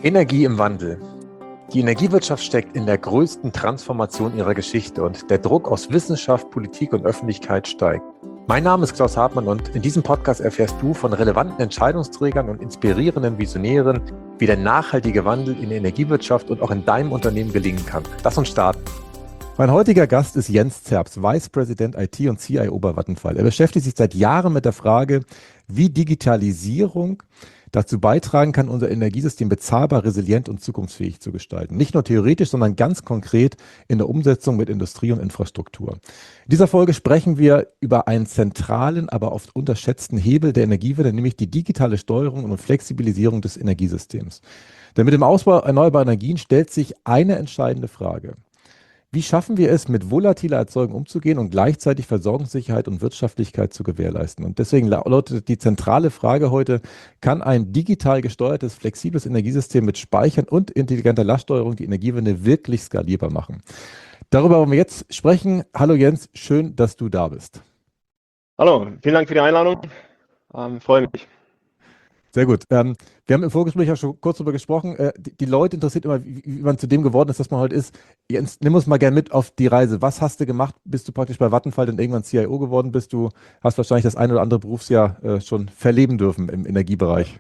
Energie im Wandel. Die Energiewirtschaft steckt in der größten Transformation ihrer Geschichte und der Druck aus Wissenschaft, Politik und Öffentlichkeit steigt. Mein Name ist Klaus Hartmann und in diesem Podcast erfährst du von relevanten Entscheidungsträgern und inspirierenden Visionären, wie der nachhaltige Wandel in der Energiewirtschaft und auch in deinem Unternehmen gelingen kann. Lass uns starten. Mein heutiger Gast ist Jens Zerbst, Vice President IT und CIO bei Vattenfall. Er beschäftigt sich seit Jahren mit der Frage, wie Digitalisierung dazu beitragen kann, unser Energiesystem bezahlbar, resilient und zukunftsfähig zu gestalten. Nicht nur theoretisch, sondern ganz konkret in der Umsetzung mit Industrie und Infrastruktur. In dieser Folge sprechen wir über einen zentralen, aber oft unterschätzten Hebel der Energiewende, nämlich die digitale Steuerung und Flexibilisierung des Energiesystems. Denn mit dem Ausbau erneuerbarer Energien stellt sich eine entscheidende Frage. Wie schaffen wir es, mit volatiler Erzeugung umzugehen und gleichzeitig Versorgungssicherheit und Wirtschaftlichkeit zu gewährleisten? Und deswegen lautet die zentrale Frage heute, kann ein digital gesteuertes, flexibles Energiesystem mit Speichern und intelligenter Laststeuerung die Energiewende wirklich skalierbar machen? Darüber wollen wir jetzt sprechen. Hallo Jens, schön, dass du da bist. Hallo, vielen Dank für die Einladung. Freue mich. Sehr gut. Wir haben im Vorgespräch ja schon kurz darüber gesprochen. Die Leute interessiert immer, wie man zu dem geworden ist, was man heute ist. Jens, nimm uns mal gerne mit auf die Reise. Was hast du gemacht, bis du praktisch bei Vattenfall dann irgendwann CIO geworden bist? Du hast wahrscheinlich das ein oder andere Berufsjahr schon verleben dürfen im Energiebereich.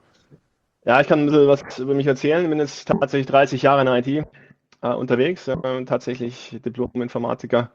Ja, ich kann ein bisschen was über mich erzählen. Ich bin jetzt tatsächlich 30 Jahre in IT unterwegs. Tatsächlich Diplom-Informatiker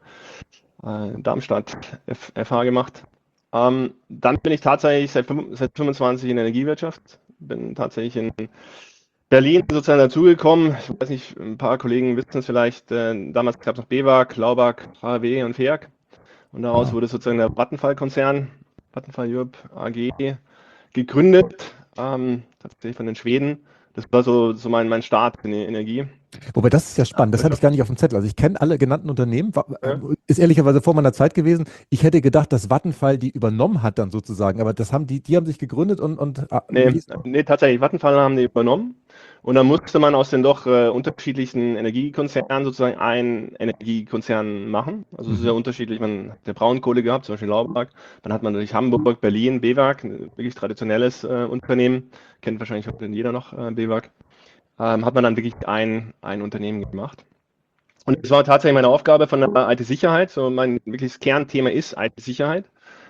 in Darmstadt, FH gemacht. Dann bin ich tatsächlich seit 25 in der Energiewirtschaft. Bin tatsächlich in Berlin sozusagen dazugekommen. Ich weiß nicht, ein paar Kollegen wissen es vielleicht. Damals gab es noch BEWAG, Laubag, HW und FEAG. Und daraus wurde sozusagen der Vattenfall-Konzern, Vattenfall Europe AG, gegründet. Tatsächlich von den Schweden. Das war so mein Start in die Energie. Wobei, das ist ja spannend, das hatte ich gar nicht auf dem Zettel. Also ich kenne alle genannten Unternehmen, ist ehrlicherweise vor meiner Zeit gewesen. Ich hätte gedacht, dass Vattenfall die übernommen hat dann sozusagen, aber das haben die haben sich gegründet und Nee, tatsächlich, Vattenfall haben die übernommen und dann musste man aus den doch unterschiedlichen Energiekonzernen sozusagen einen Energiekonzern machen. Also sehr unterschiedlich. Man hat ja Braunkohle gehabt, zum Beispiel Laubag, dann hat man natürlich Hamburg, Berlin, BEWAG, ein wirklich traditionelles Unternehmen, kennt wahrscheinlich heute jeder noch BEWAG. Hat man dann wirklich ein Unternehmen gemacht. Und es war tatsächlich meine Aufgabe von der IT-Sicherheit. So mein wirkliches Kernthema ist IT-Sicherheit.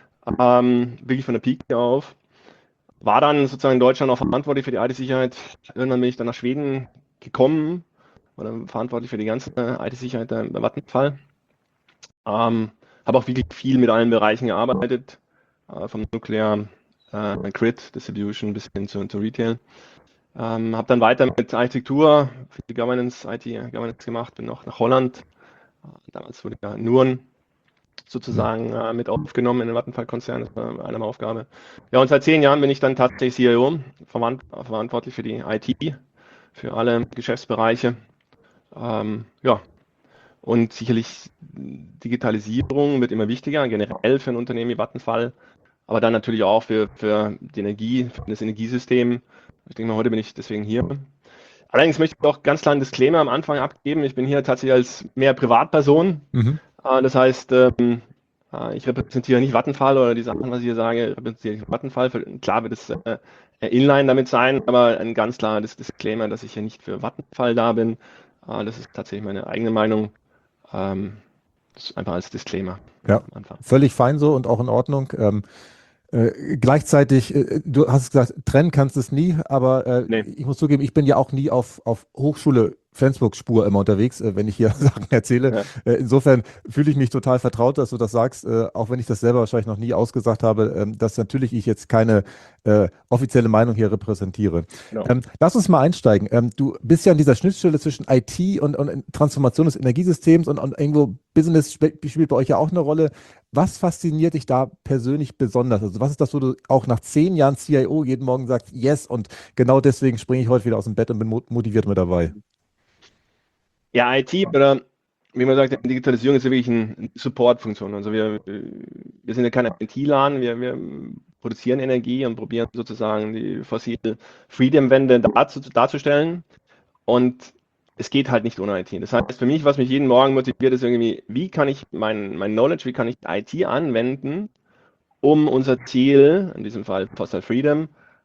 Wirklich von der Pike auf. War dann sozusagen in Deutschland auch verantwortlich für die IT-Sicherheit. Irgendwann bin ich dann nach Schweden gekommen, war dann verantwortlich für die ganze IT-Sicherheit bei Vattenfall. Habe auch wirklich viel mit allen Bereichen gearbeitet, vom Nuclear, Grid, Distribution bis hin zu Retail. Habe dann weiter mit Architektur, viel Governance, IT-Governance gemacht, bin noch nach Holland. Damals wurde ja Nuon sozusagen mit aufgenommen in den Vattenfall-Konzern, das war eine meiner Aufgaben. Ja, und seit 10 Jahren bin ich dann tatsächlich CIO, verantwortlich für die IT, für alle Geschäftsbereiche. Ja, und sicherlich Digitalisierung wird immer wichtiger, generell für ein Unternehmen wie Vattenfall, aber dann natürlich auch für die Energie, für das Energiesystem. Ich denke mal, heute bin ich deswegen hier. Allerdings möchte ich auch ganz klar einen Disclaimer am Anfang abgeben. Ich bin hier tatsächlich als mehr Privatperson. Das heißt, ich repräsentiere nicht Vattenfall oder die Sachen, was ich hier sage, repräsentiere nicht Vattenfall. Klar wird es inline damit sein, aber ein ganz klares Disclaimer, dass ich hier nicht für Vattenfall da bin. Das ist tatsächlich meine eigene Meinung. Das ist einfach als Disclaimer. Ja, völlig fein so und auch in Ordnung. Gleichzeitig, du hast gesagt, trennen kannst du es nie, aber Nee. ich muss zugeben, ich bin ja auch nie auf Hochschule Facebook-Spur immer unterwegs, wenn ich hier Sachen erzähle. Ja. Insofern fühle ich mich total vertraut, dass du das sagst, auch wenn ich das selber wahrscheinlich noch nie ausgesagt habe, dass natürlich ich jetzt keine offizielle Meinung hier repräsentiere. Genau. Lass uns mal einsteigen. Du bist ja an dieser Schnittstelle zwischen IT und Transformation des Energiesystems und irgendwo Business spielt bei euch ja auch eine Rolle. Was fasziniert dich da persönlich besonders? Also was ist das, wo du auch nach 10 Jahren CIO jeden Morgen sagst, yes, und genau deswegen springe ich heute wieder aus dem Bett und bin motiviert mit dabei? Ja, IT oder wie man sagt, Digitalisierung ist ja wirklich eine Support-Funktion. Also wir sind ja keine IT-Laden, wir produzieren Energie und probieren sozusagen die fossile Freedom-Wende darzustellen. Und es geht halt nicht ohne IT. Das heißt, für mich, was mich jeden Morgen motiviert, ist irgendwie, wie kann ich mein Knowledge, wie kann ich IT anwenden, um unser Ziel, in diesem Fall Fossil Freedom,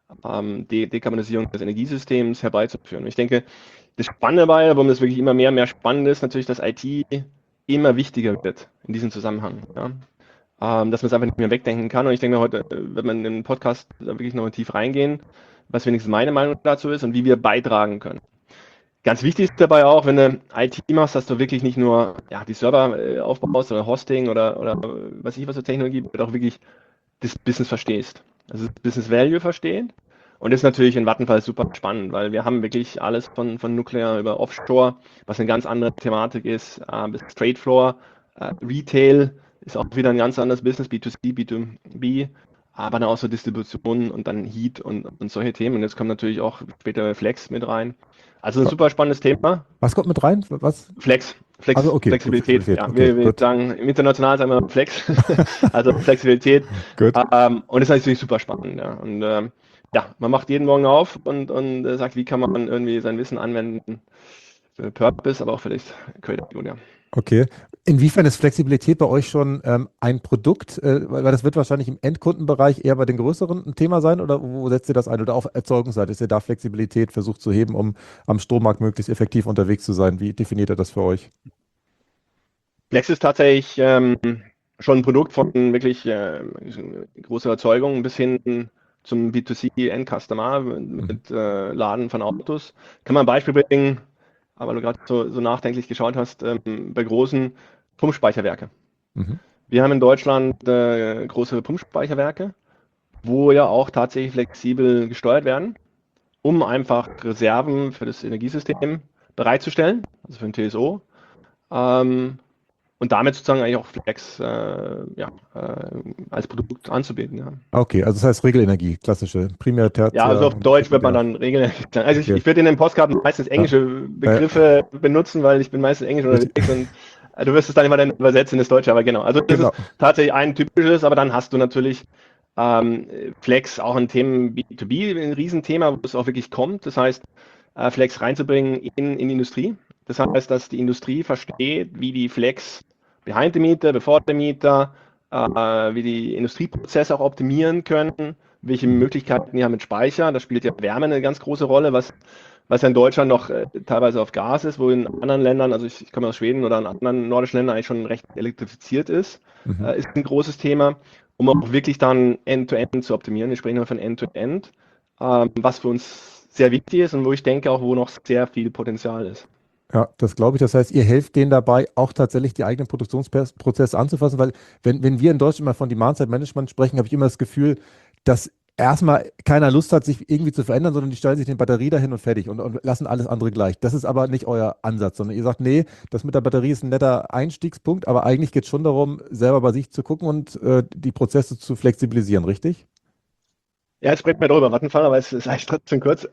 Dekarbonisierung des Energiesystems herbeizuführen. Und ich denke, das Spannende dabei, warum das wirklich immer mehr spannend ist, natürlich, dass IT immer wichtiger wird in diesem Zusammenhang. Ja? Dass man es einfach nicht mehr wegdenken kann. Und ich denke, heute wird man in den Podcast wirklich noch tief reingehen, was wenigstens meine Meinung dazu ist und wie wir beitragen können. Ganz wichtig ist dabei auch, wenn du IT machst, dass du wirklich nicht nur die Server aufbaust oder Hosting oder was für Technologie, sondern auch wirklich das Business verstehst. Also das Business Value verstehen. Und das ist natürlich in Vattenfall super spannend, weil wir haben wirklich alles von Nuclear über Offshore, was eine ganz andere Thematik ist, bis Trade Floor, Retail ist auch wieder ein ganz anderes Business, B2C, B2B, aber dann auch so Distribution und dann Heat und solche Themen. Und jetzt kommt natürlich auch später Flex mit rein. Also ein super spannendes Thema. Was kommt mit rein? Was? Flex. Also okay, Flexibilität. Flexibilität. Ja, Okay, wir sagen im International sagen wir Flex, also Flexibilität. Gut. Und das ist natürlich super spannend. Ja. Und man macht jeden Morgen auf und sagt, wie kann man irgendwie sein Wissen anwenden für Purpose, aber auch vielleicht Creative. Ja. Okay. Inwiefern ist Flexibilität bei euch schon ein Produkt? Weil das wird wahrscheinlich im Endkundenbereich eher bei den größeren ein Thema sein, oder wo setzt ihr das ein? Oder auf Erzeugungsseite, ist ihr da Flexibilität versucht zu heben, um am Strommarkt möglichst effektiv unterwegs zu sein? Wie definiert ihr das für euch? Flex ist tatsächlich schon ein Produkt von wirklich großer Erzeugung bis hin zum B2C-End-Customer mit Laden von Autos. Kann man ein Beispiel bringen, aber du gerade so nachdenklich geschaut hast, bei großen Pumpspeicherwerke. Mhm. Wir haben in Deutschland große Pumpspeicherwerke, wo ja auch tatsächlich flexibel gesteuert werden, um einfach Reserven für das Energiesystem bereitzustellen, also für ein TSO. Und damit sozusagen eigentlich auch Flex als Produkt anzubieten. Ja. Okay, also das heißt Regelenergie, klassische Primär, Tertiär. Ja, also auf Deutsch wird man dann Regelenergie sagen. Also Okay. ich würde in den Postkarten meistens englische Begriffe benutzen, weil ich bin meistens Englisch unterwegs und du wirst es dann immer dann übersetzen ins Deutsche, aber genau. Also das ist tatsächlich ein typisches, aber dann hast du natürlich Flex auch ein Thema B2B, ein Riesenthema, wo es auch wirklich kommt. Das heißt, Flex reinzubringen in die Industrie. Das heißt, dass die Industrie versteht, wie die Flex behind the meter, before the meter, wie die Industrieprozesse auch optimieren können, welche Möglichkeiten die haben mit Speicher. Da spielt ja Wärme eine ganz große Rolle, was ja in Deutschland noch teilweise auf Gas ist, wo in anderen Ländern, also ich komme aus Schweden oder in anderen nordischen Ländern eigentlich schon recht elektrifiziert ist, ist ein großes Thema, um auch wirklich dann End-to-End zu optimieren. Wir sprechen immer von End-to-End, was für uns sehr wichtig ist und wo ich denke auch, wo noch sehr viel Potenzial ist. Ja, das glaube ich. Das heißt, ihr helft denen dabei, auch tatsächlich die eigenen Produktionsprozesse anzufassen, weil wenn wir in Deutschland mal von Demand-Side-Management sprechen, habe ich immer das Gefühl, dass erstmal keiner Lust hat, sich irgendwie zu verändern, sondern die stellen sich den Batterie dahin und fertig und lassen alles andere gleich. Das ist aber nicht euer Ansatz, sondern ihr sagt, nee, das mit der Batterie ist ein netter Einstiegspunkt, aber eigentlich geht es schon darum, selber bei sich zu gucken und die Prozesse zu flexibilisieren, richtig? Ja, jetzt sprechen wir darüber Vattenfall, aber es ist eigentlich trotzdem kurz.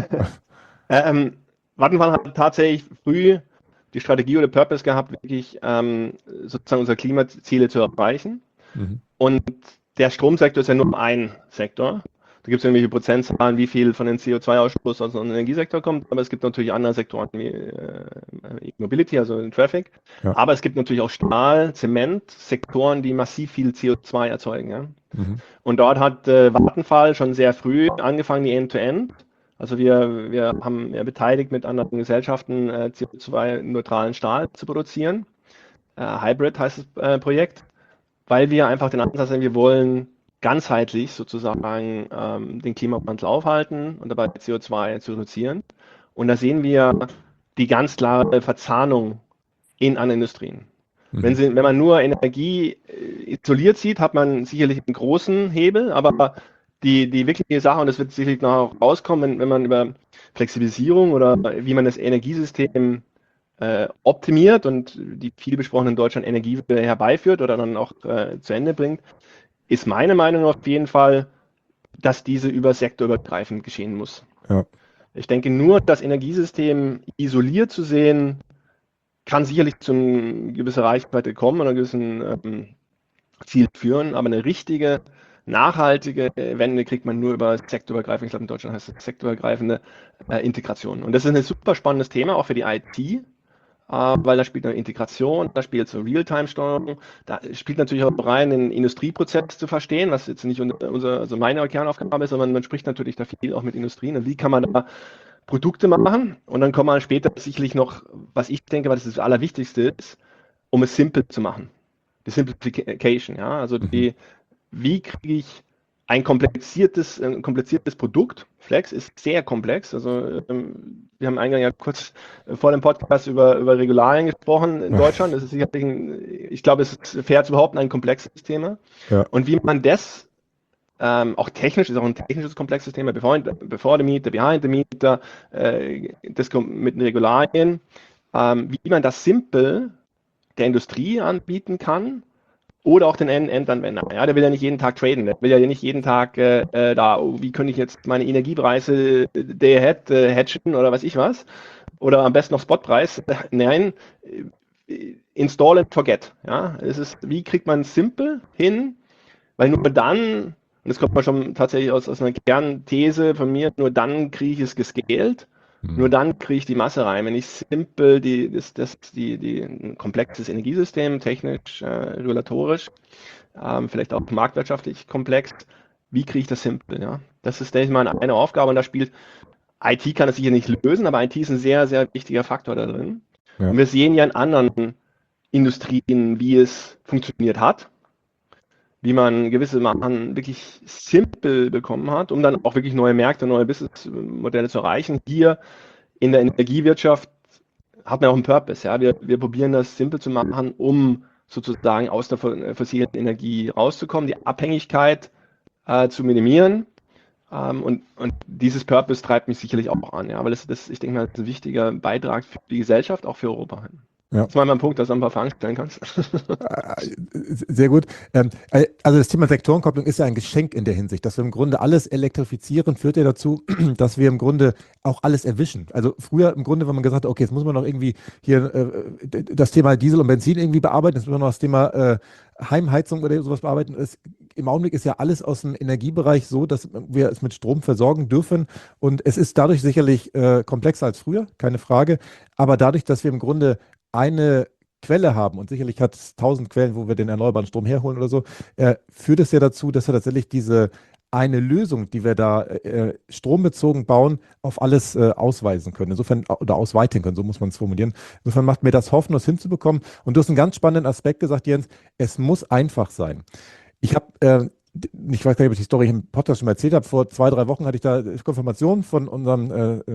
Vattenfall hat tatsächlich früh die Strategie oder Purpose gehabt, wirklich sozusagen unsere Klimaziele zu erreichen. Mhm. Und der Stromsektor ist ja nur ein Sektor. Da gibt es irgendwelche Prozentzahlen, wie viel von den CO2-Ausstoß aus dem Energiesektor kommt, aber es gibt natürlich andere Sektoren wie Mobility, also Traffic. Ja. Aber es gibt natürlich auch Stahl, Zement, Sektoren, die massiv viel CO2 erzeugen. Ja? Mhm. Und dort hat Vattenfall schon sehr früh angefangen, die End-to-End. Also wir haben ja beteiligt mit anderen Gesellschaften, CO2-neutralen Stahl zu produzieren. Hybrid heißt das Projekt, weil wir einfach den Ansatz haben, wir wollen ganzheitlich sozusagen den Klimawandel aufhalten und dabei CO2 zu reduzieren. Und da sehen wir die ganz klare Verzahnung in anderen Industrien. Mhm. Wenn man nur Energie isoliert sieht, hat man sicherlich einen großen Hebel, aber die wirkliche Sache, und das wird sicherlich noch rauskommen, wenn man über Flexibilisierung oder wie man das Energiesystem optimiert und die viel besprochene in Deutschland Energie herbeiführt oder dann auch zu Ende bringt, ist meine Meinung auf jeden Fall, dass diese sektorübergreifend geschehen muss. Ja. Ich denke, nur das Energiesystem isoliert zu sehen, kann sicherlich zu einer gewissen Reichweite kommen oder einem gewissen Ziel führen, aber eine richtige, nachhaltige Wende kriegt man nur über sektorübergreifend, ich glaube in Deutschland heißt es sektorübergreifende Integration. Und das ist ein super spannendes Thema, auch für die IT, weil da spielt eine Integration, da spielt so Realtime-Steuerung, da spielt natürlich auch rein, den Industrieprozess zu verstehen, was jetzt nicht also meine Kernaufgabe ist, sondern man spricht natürlich da viel auch mit Industrien und wie kann man da Produkte machen und dann kommt man später sicherlich noch, was ich denke, was das Allerwichtigste ist, um es simpel zu machen. Die Simplification, ja, also wie kriege ich ein kompliziertes Produkt. Flex ist sehr komplex. Also wir haben eingangs ja kurz vor dem Podcast über Regularien gesprochen in Deutschland. Das ist sicherlich ich glaube, es ist fair zu behaupten, ein komplexes Thema. Ja. Und wie man das auch technisch, ist auch ein technisches komplexes Thema, before the meter, behind the meter, das mit den Regularien, wie man das simpel der Industrie anbieten kann, oder auch den Endanwender. Ja, der will ja nicht jeden Tag traden, der will ja nicht jeden Tag wie könnte ich jetzt meine Energiepreise day ahead hedgen oder weiß ich was. Oder am besten noch Spotpreis. Nein, install and forget. Ja, wie kriegt man es simpel hin? Weil nur dann, und das kommt mal schon tatsächlich aus einer Kernthese von mir, nur dann kriege ich es gescaled. Nur dann kriege ich die Masse rein. Wenn ich simpel ein komplexes Energiesystem, technisch, regulatorisch, vielleicht auch marktwirtschaftlich komplex, wie kriege ich das simpel? Ja? Das ist, denke ich mal, eine Aufgabe und da spielt IT kann es sicher nicht lösen, aber IT ist ein sehr, sehr wichtiger Faktor da drin. Ja. Und wir sehen ja in anderen Industrien, wie es funktioniert hat, wie man gewisse Sachen wirklich simpel bekommen hat, um dann auch wirklich neue Märkte, neue Businessmodelle zu erreichen. Hier in der Energiewirtschaft hat man auch einen Purpose. Ja? Wir probieren das simpel zu machen, um sozusagen aus der fossilen Energie rauszukommen, die Abhängigkeit zu minimieren. Und dieses Purpose treibt mich sicherlich auch an, ja? Weil ich denke mal, das ist ein wichtiger Beitrag für die Gesellschaft, auch für Europa. Ja. Das war mein Punkt, dass du ein paar Fragen stellen kannst. Sehr gut. Also das Thema Sektorenkopplung ist ja ein Geschenk in der Hinsicht, dass wir im Grunde alles elektrifizieren, führt ja dazu, dass wir im Grunde auch alles erwischen. Also früher im Grunde, wenn man gesagt hat, okay, jetzt muss man noch irgendwie hier das Thema Diesel und Benzin irgendwie bearbeiten, jetzt muss man noch das Thema Heimheizung oder sowas bearbeiten. Im Augenblick ist ja alles aus dem Energiebereich so, dass wir es mit Strom versorgen dürfen und es ist dadurch sicherlich komplexer als früher, keine Frage, aber dadurch, dass wir im Grunde eine Quelle haben und sicherlich hat es 1000 Quellen, wo wir den erneuerbaren Strom herholen oder so, führt es ja dazu, dass wir tatsächlich diese eine Lösung, die wir da strombezogen bauen, auf alles ausweisen können. Insofern, oder ausweiten können, so muss man es formulieren. Insofern macht mir das Hoffnung, das hinzubekommen. Und du hast einen ganz spannenden Aspekt gesagt, Jens, es muss einfach sein. Ich weiß gar nicht, ob ich die Story im Podcast schon mal erzählt habe. Vor 2-3 Wochen hatte ich da Konfirmation von unserem,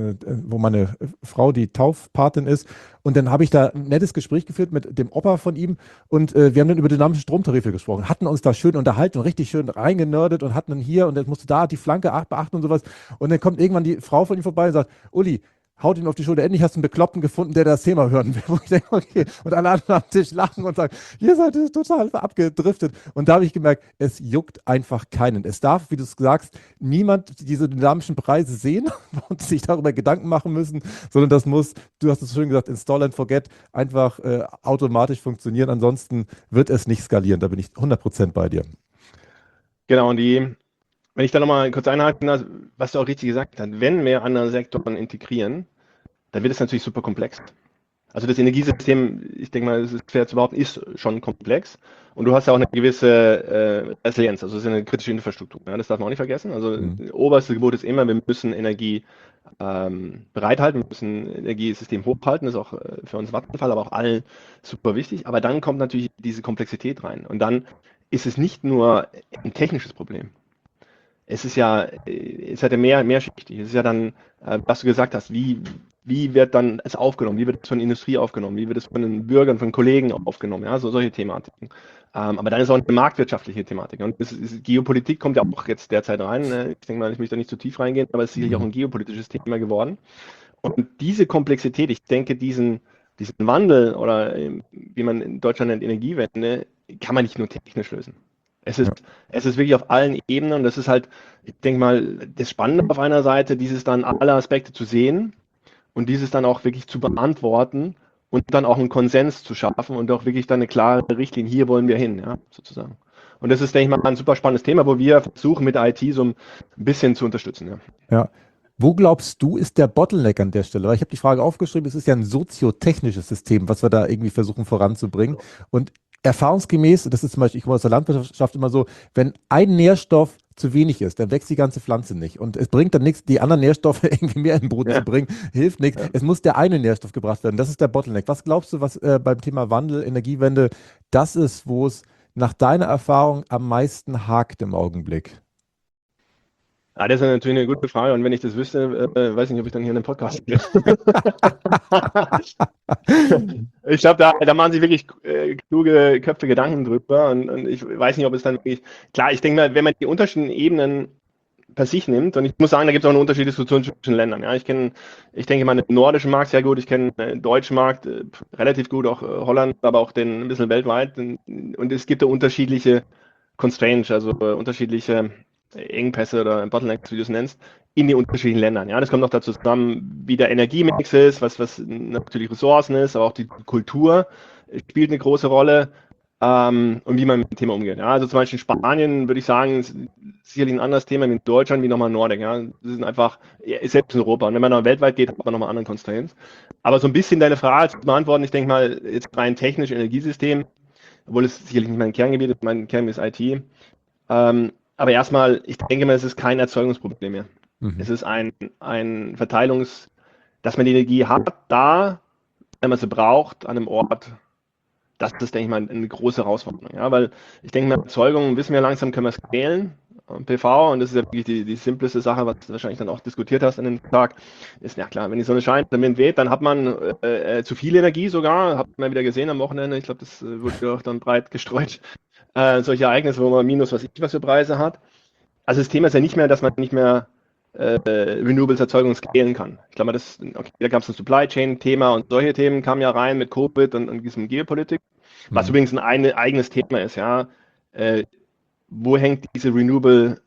wo meine Frau die Taufpatin ist. Und dann habe ich da ein nettes Gespräch geführt mit dem Opa von ihm. Und wir haben dann über dynamische Stromtarife gesprochen. Hatten uns da schön unterhalten und richtig schön reingenördet und hatten dann hier und dann musste da die Flanke beachten und sowas. Und dann kommt irgendwann die Frau von ihm vorbei und sagt, Uli, haut ihn auf die Schulter. Endlich hast du einen Bekloppten gefunden, der das Thema hören will. Wo ich denke, okay. Und alle anderen am Tisch lachen und sagen, ihr seid total abgedriftet. Und da habe ich gemerkt, es juckt einfach keinen. Es darf, wie du es sagst, niemand diese dynamischen Preise sehen und sich darüber Gedanken machen müssen, sondern das muss, du hast es schön gesagt, install and forget, einfach automatisch funktionieren. Ansonsten wird es nicht skalieren. Da bin ich 100% bei dir. Genau, und wenn ich da nochmal kurz einhaken, was du auch richtig gesagt hast, wenn wir andere Sektoren integrieren, dann wird es natürlich super komplex. Also das Energiesystem, ich denke mal, es ist fair zu behaupten, ist schon komplex. Und du hast ja auch eine gewisse Resilienz, also es ist eine kritische Infrastruktur. Ja, das darf man auch nicht vergessen. Also oberste Gebot ist immer, wir müssen Energie bereithalten, wir müssen Energiesystem hochhalten. Das ist auch für uns Vattenfall, aber auch allen super wichtig. Aber dann kommt natürlich diese Komplexität rein. Und dann ist es nicht nur ein technisches Problem. Es ist ja mehrschichtig. Es ist ja dann, was du gesagt hast, wie wird dann es aufgenommen? Wie wird es von der Industrie aufgenommen? Wie wird es von den Bürgern, von Kollegen aufgenommen? Ja, so solche Thematiken. Aber dann ist auch eine marktwirtschaftliche Thematik. Und Geopolitik kommt ja auch jetzt derzeit rein. Ich denke mal, ich möchte da nicht zu tief reingehen, aber es ist sicherlich auch ein geopolitisches Thema geworden. Und diese Komplexität, ich denke, diesen Wandel oder wie man in Deutschland nennt, Energiewende, kann man nicht nur technisch lösen. Es ist wirklich auf allen Ebenen und das ist halt, ich denke mal, das Spannende auf einer Seite, dieses dann alle Aspekte zu sehen und dieses dann auch wirklich zu beantworten und dann auch einen Konsens zu schaffen und auch wirklich dann eine klare Richtlinie, hier wollen wir hin, ja, sozusagen. Und das ist, denke ich mal, ein super spannendes Thema, wo wir versuchen mit der IT so ein bisschen zu unterstützen. Ja. Wo glaubst du, ist der Bottleneck an der Stelle? Weil ich habe die Frage aufgeschrieben, es ist ja ein soziotechnisches System, was wir da irgendwie versuchen voranzubringen. Und erfahrungsgemäß, das ist zum Beispiel, ich komme aus der Landwirtschaft immer so, wenn ein Nährstoff zu wenig ist, dann wächst die ganze Pflanze nicht. Und es bringt dann nichts, die anderen Nährstoffe irgendwie mehr in Brot zu Ja, bringen, hilft nichts. ja. Es muss der eine Nährstoff gebracht werden. Das ist der Bottleneck. Was glaubst du, was beim Thema Wandel, Energiewende das ist, wo es nach deiner Erfahrung am meisten hakt im Augenblick? Ah, das ist natürlich eine gute Frage und wenn ich das wüsste, weiß ich nicht, ob ich dann hier in einem Podcast bin. Ich glaube, da machen sich wirklich kluge Köpfe Gedanken drüber und ich weiß nicht, ob es dann wirklich, klar, ich denke mal, wenn man die unterschiedlichen Ebenen per sich nimmt, und ich muss sagen, da gibt es auch einen Unterschied zwischen Ländern. Ja, ich denke mal den nordischen Markt sehr gut, ich kenne den deutschen Markt relativ gut, auch Holland, aber auch den ein bisschen weltweit und es gibt da unterschiedliche Constraints, also unterschiedliche Engpässe oder Bottlenecks, wie du es nennst, in den unterschiedlichen Ländern. Ja, das kommt noch dazu zusammen, wie der Energiemix ist, was natürlich Ressourcen ist, aber auch die Kultur spielt eine große Rolle und wie man mit dem Thema umgeht. Ja, also zum Beispiel in Spanien würde ich sagen, ist sicherlich ein anderes Thema wie in Deutschland, wie nochmal Nordic. Ja, das sind einfach, ist selbst in Europa. Und wenn man dann weltweit geht, hat man nochmal andere Constraints. Aber so ein bisschen deine Frage zu beantworten, ich denke mal, jetzt rein technisch Energiesystem, obwohl es sicherlich nicht mein Kerngebiet ist, mein Kerngebiet ist IT. Aber erstmal, ich denke mal, es ist kein Erzeugungsproblem mehr. Mhm. Es ist ein dass man die Energie hat, da, wenn man sie braucht, an einem Ort. Das ist, denke ich mal, eine große Herausforderung. Ja, weil ich denke mal, Erzeugung wissen wir langsam, können wir scalen. PV, und das ist ja wirklich die simpleste Sache, was du wahrscheinlich dann auch diskutiert hast an dem Tag, ist, ja klar, wenn die Sonne scheint, der Wind weht, dann hat man zu viel Energie sogar, hat man wieder gesehen am Wochenende, ich glaube, das wurde auch dann breit gestreut, solche Ereignisse, wo man minus was für Preise hat. Also das Thema ist ja nicht mehr, dass man nicht mehr Renewables Erzeugung skalieren kann. Ich glaube, okay, da gab es ein Supply Chain Thema und solche Themen kamen ja rein mit Covid und diesem Geopolitik, was Mhm. übrigens ein eigenes Thema ist, ja. Wo hängt diese Renewable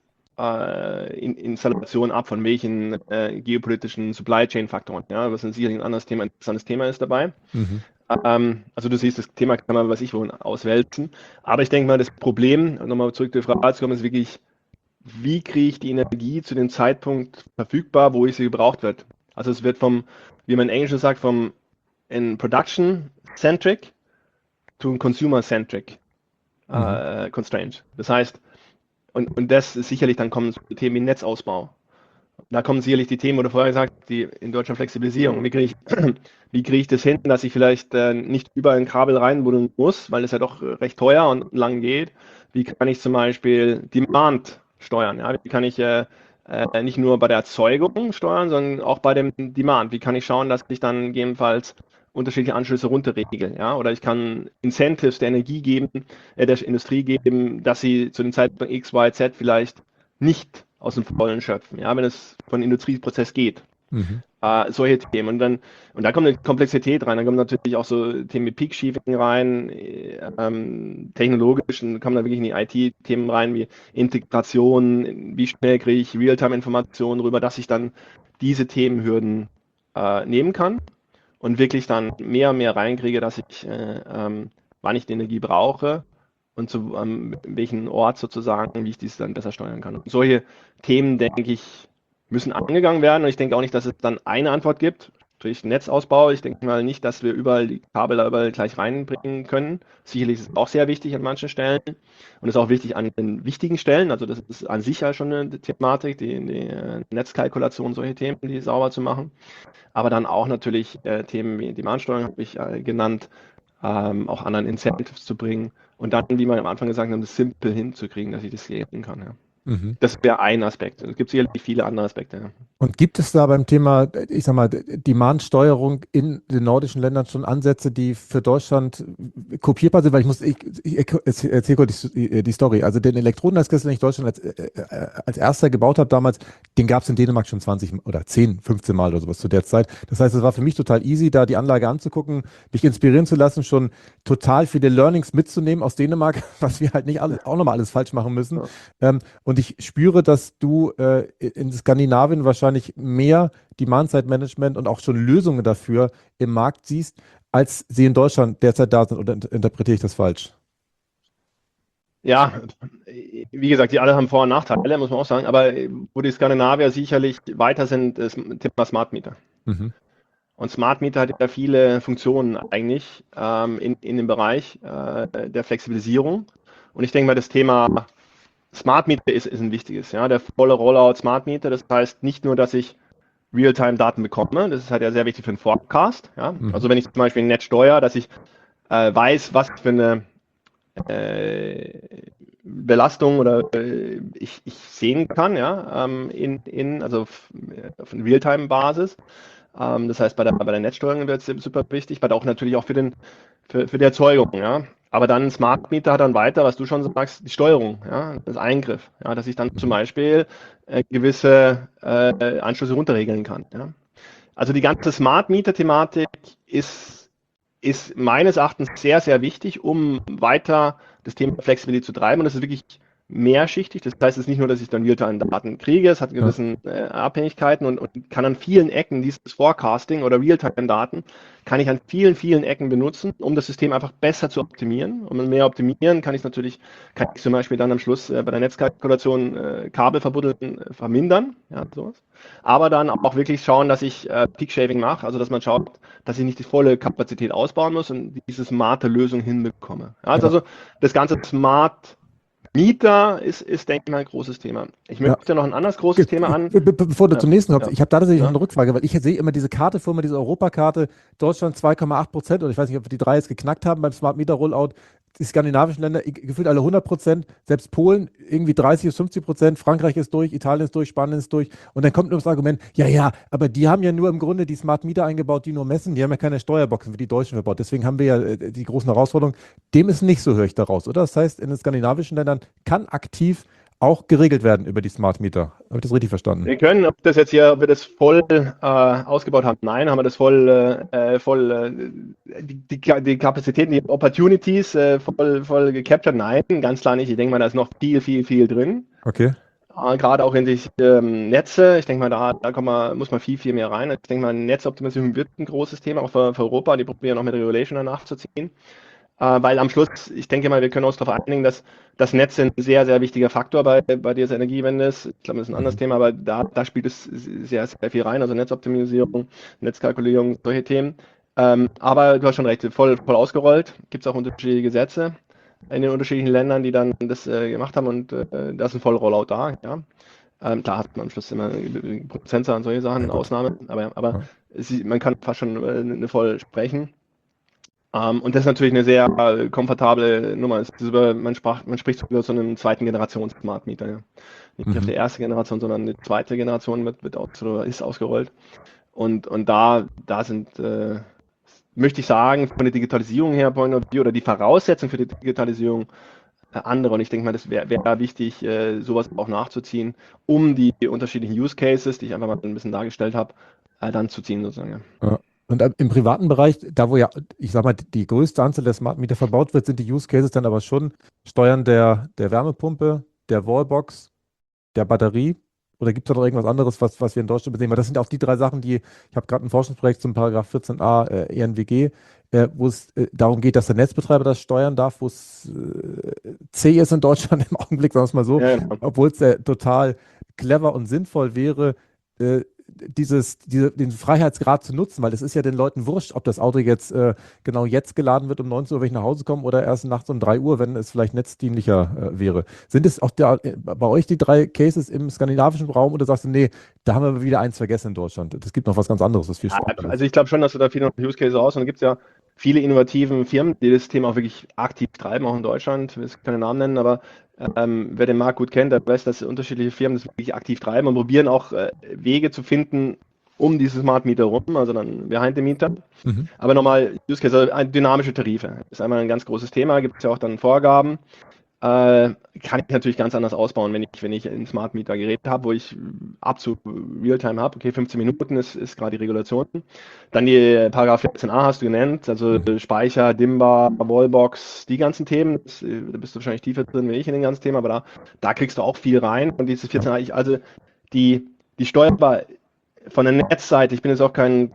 Installation ab, von welchen geopolitischen Supply Chain Faktoren, ja, was sicherlich ein interessantes Thema ist dabei. Mhm. Also du siehst, das Thema kann man, was ich wohl, auswälzen. Aber ich denke mal, das Problem, nochmal zurück zur Frage zu kommen, ist wirklich, wie kriege ich die Energie zu dem Zeitpunkt verfügbar, wo ich sie gebraucht wird. Also es wird wie man in Englisch sagt, in Production-centric to Consumer-centric Mhm. Constraint. Das heißt, und das ist sicherlich, dann kommen so Themen wie Netzausbau. Da kommen sicherlich die Themen, wurde vorher gesagt, die in Deutschland Flexibilisierung. Wie kriege ich das hin, dass ich vielleicht nicht überall ein Kabel reinbuddeln muss, weil es ja doch recht teuer und lang geht. Wie kann ich zum Beispiel Demand steuern? Ja? Wie kann ich nicht nur bei der Erzeugung steuern, sondern auch bei dem Demand? Wie kann ich schauen, dass ich dann gegebenenfalls unterschiedliche Anschlüsse runterregeln? Ja? Oder ich kann Incentives der Energie geben, der Industrie geben, dass sie zu dem Zeitpunkt X, Y, Z vielleicht nicht aus dem Vollen schöpfen, ja, wenn es von Industrieprozess geht. Mhm. Solche Themen. Und da kommt eine Komplexität rein. Dann kommen natürlich auch so Themen wie Peak Shaving rein, technologisch, und kommen dann wirklich in die IT-Themen rein, wie Integration, wie schnell kriege ich Realtime-Informationen rüber, dass ich dann diese Themenhürden nehmen kann und wirklich dann mehr und mehr reinkriege, dass ich, wann ich die Energie brauche und zu welchen Ort sozusagen, wie ich dies dann besser steuern kann. Und solche Themen, denke ich, müssen angegangen werden. Und ich denke auch nicht, dass es dann eine Antwort gibt. Durch Netzausbau. Ich denke mal nicht, dass wir überall die Kabel da überall gleich reinbringen können. Sicherlich ist es auch sehr wichtig an manchen Stellen und ist auch wichtig an den wichtigen Stellen. Also das ist an sich ja schon eine Thematik, die Netzkalkulation, solche Themen, die sauber zu machen. Aber dann auch natürlich Themen wie Demandsteuerung habe ich genannt, auch anderen Incentives zu bringen und dann, wie man am Anfang gesagt hat, das simpel hinzukriegen, dass ich das sehen kann. Ja. Mhm. Das wäre ein Aspekt. Es gibt sicherlich viele andere Aspekte. Ja. Und gibt es da beim Thema, ich sag mal, Demand-Steuerung in den nordischen Ländern schon Ansätze, die für Deutschland kopierbar sind? Weil ich erzähle kurz die Story. Also den Elektrodenheizkessel, den ich Deutschland als erster gebaut habe damals, den gab es in Dänemark schon 20 oder 10, 15 Mal oder sowas zu der Zeit. Das heißt, es war für mich total easy, da die Anlage anzugucken, mich inspirieren zu lassen, schon total viele Learnings mitzunehmen aus Dänemark, was wir halt nicht auch nochmal alles falsch machen müssen. Ja. Und ich spüre, dass du in Skandinavien wahrscheinlich mehr Demand-Side-Management und auch schon Lösungen dafür im Markt siehst, als sie in Deutschland derzeit da sind. Oder interpretiere ich das falsch? Ja, wie gesagt, die alle haben Vor- und Nachteile, muss man auch sagen, aber wo die Skandinavier sicherlich weiter sind, ist Thema Smart Meter. Mhm. Und Smart Meter hat ja viele Funktionen eigentlich in dem Bereich der Flexibilisierung. Und ich denke mal, das Thema Smart Meter ist ein wichtiges. Ja? Der volle Rollout Smart Meter, das heißt nicht nur, dass ich Realtime-Daten bekomme, das ist halt ja sehr wichtig für den Forecast. Ja? Mhm. Also wenn ich zum Beispiel ein Netz steuere, dass ich weiß, was für eine äh, Belastung oder ich sehen kann, ja, also auf Realtime-Basis. Das heißt, bei der Netzsteuerung wird es super wichtig, aber auch natürlich auch für die Erzeugung, ja. Aber dann Smart Meter hat dann weiter, was du schon sagst, die Steuerung, ja, das Eingriff, ja, dass ich dann zum Mhm. Beispiel gewisse Anschlüsse runterregeln kann, ja. Also die ganze Smart Meter Thematik ist meines Erachtens sehr, sehr wichtig, um weiter das Thema Flexibilität zu treiben. Und das ist wirklich mehrschichtig. Das heißt, es ist nicht nur, dass ich dann Realtime-Daten kriege, es hat Ja. gewissen Abhängigkeiten und kann an vielen Ecken dieses Forecasting oder Realtime-Daten kann ich an vielen, vielen Ecken benutzen, um das System einfach besser zu optimieren. Und mit mehr optimieren kann ich zum Beispiel dann am Schluss bei der Netzkalkulation Kabelverbuddeln vermindern, ja, sowas. Aber dann auch wirklich schauen, dass ich Peak Shaving mache, also dass man schaut, dass ich nicht die volle Kapazität ausbauen muss und diese smarte Lösung hinbekomme. Ja, Ja. also das ganze Smart Mieter ist, denke ich mal, ein großes Thema. Ich Ja. möchte noch ein anderes großes Thema an. Bevor du Ja, zum nächsten kommst, ja, ich habe da tatsächlich noch ja. eine Rückfrage, weil ich sehe immer diese Karte vor mir, diese Europakarte, Deutschland 2,8% und ich weiß nicht, ob wir die 3 jetzt geknackt haben beim Smart Meter Rollout. Die skandinavischen Länder gefühlt alle 100%, selbst Polen irgendwie 30 bis 50%, Frankreich ist durch, Italien ist durch, Spanien ist durch und dann kommt nur das Argument, ja, ja, aber die haben ja nur im Grunde die Smart Meter eingebaut, die nur messen, die haben ja keine Steuerboxen wie die Deutschen verbaut, deswegen haben wir ja die großen Herausforderungen. Dem ist nicht so, höre ich daraus, oder? Das heißt, in den skandinavischen Ländern kann aktiv auch geregelt werden über die Smart Meter. Habe ich das richtig verstanden? Wir können, ob wir das voll ausgebaut haben, nein, haben wir das die Kapazitäten, die Opportunities voll gecaptured, nein, ganz klar nicht. Ich denke mal, da ist noch viel, viel, viel drin. Okay. Gerade auch in die Netze. Ich denke mal, muss man viel, viel mehr rein. Ich denke mal, Netzoptimierung wird ein großes Thema, auch für Europa. Die probieren auch mit Regulation danach zu ziehen. Weil am Schluss, ich denke mal, wir können uns darauf einigen, dass das Netz ein sehr, sehr wichtiger Faktor bei dieser Energiewende ist. Ich glaube, das ist ein anderes Mhm. Thema, aber da spielt es sehr, sehr viel rein. Also Netzoptimisierung, Netzkalkulierung, solche Themen. Aber du hast schon recht, voll ausgerollt. Gibt es auch unterschiedliche Gesetze in den unterschiedlichen Ländern, die dann das gemacht haben und da ist ein Vollrollout da. Ja. Klar hat man am Schluss immer Prozentzahl und solche Ja, Sachen, gut. Ausnahmen, aber Ja. man kann fast schon eine voll sprechen. Und das ist natürlich eine sehr komfortable Nummer. Man spricht über so einen zweiten Generation Smart Meter. Ja. Nicht auf Mhm. der ersten Generation, sondern die zweite Generation ist ausgerollt. Und da sind, möchte ich sagen, von der Digitalisierung her, Point of View, oder die Voraussetzungen für die Digitalisierung andere. Und ich denke mal, das wäre wichtig, sowas auch nachzuziehen, um die unterschiedlichen Use Cases, die ich einfach mal ein bisschen dargestellt habe, dann zu ziehen sozusagen. Ja. Ja. Und im privaten Bereich, da wo ja, ich sag mal, die größte Anzahl der Smart Meter verbaut wird, sind die Use Cases dann aber schon Steuern der Wärmepumpe, der Wallbox, der Batterie? Oder gibt es da noch irgendwas anderes, was wir in Deutschland besehen? Weil das sind auch die drei Sachen, ich habe gerade ein Forschungsprojekt zum Paragraph 14a ENWG, wo es darum geht, dass der Netzbetreiber das steuern darf, wo es zäh ist in Deutschland im Augenblick, sagen wir es mal so, Ja, genau. obwohl es total clever und sinnvoll wäre, äh, den Freiheitsgrad zu nutzen, weil es ist ja den Leuten wurscht, ob das Auto jetzt genau jetzt geladen wird um 19 Uhr, wenn ich nach Hause komme, oder erst nachts um 3 Uhr, wenn es vielleicht netzdienlicher wäre. Sind es auch bei euch die drei Cases im skandinavischen Raum oder sagst du, nee, da haben wir wieder eins vergessen in Deutschland? Es gibt noch was ganz anderes, was viel spannender ist. Also ich glaube schon, dass du da viele Use Cases raus und da gibt es ja viele innovative Firmen, die das Thema auch wirklich aktiv treiben, auch in Deutschland. Ich will jetzt keine Namen nennen, aber wer den Markt gut kennt, der weiß, dass unterschiedliche Firmen das wirklich aktiv treiben und probieren auch Wege zu finden, um diese Smart Meter rum, also dann behind the meter. Mhm. Aber nochmal, Use Case, also dynamische Tarife ist einmal ein ganz großes Thema, gibt es ja auch dann Vorgaben. Kann ich natürlich ganz anders ausbauen, wenn ich ein Smart Meter Gerät habe, wo ich Abzug Realtime habe. Okay, 15 Minuten ist gerade die Regulation. Dann die Paragraph 14a hast du genannt, also Mhm. Speicher, Dimba, Wallbox, die ganzen Themen. Da bist du wahrscheinlich tiefer drin wie ich in den ganzen Themen, aber da kriegst du auch viel rein. Und dieses Ja. 14a, also die steuerbar von der Netzseite, ich bin jetzt auch kein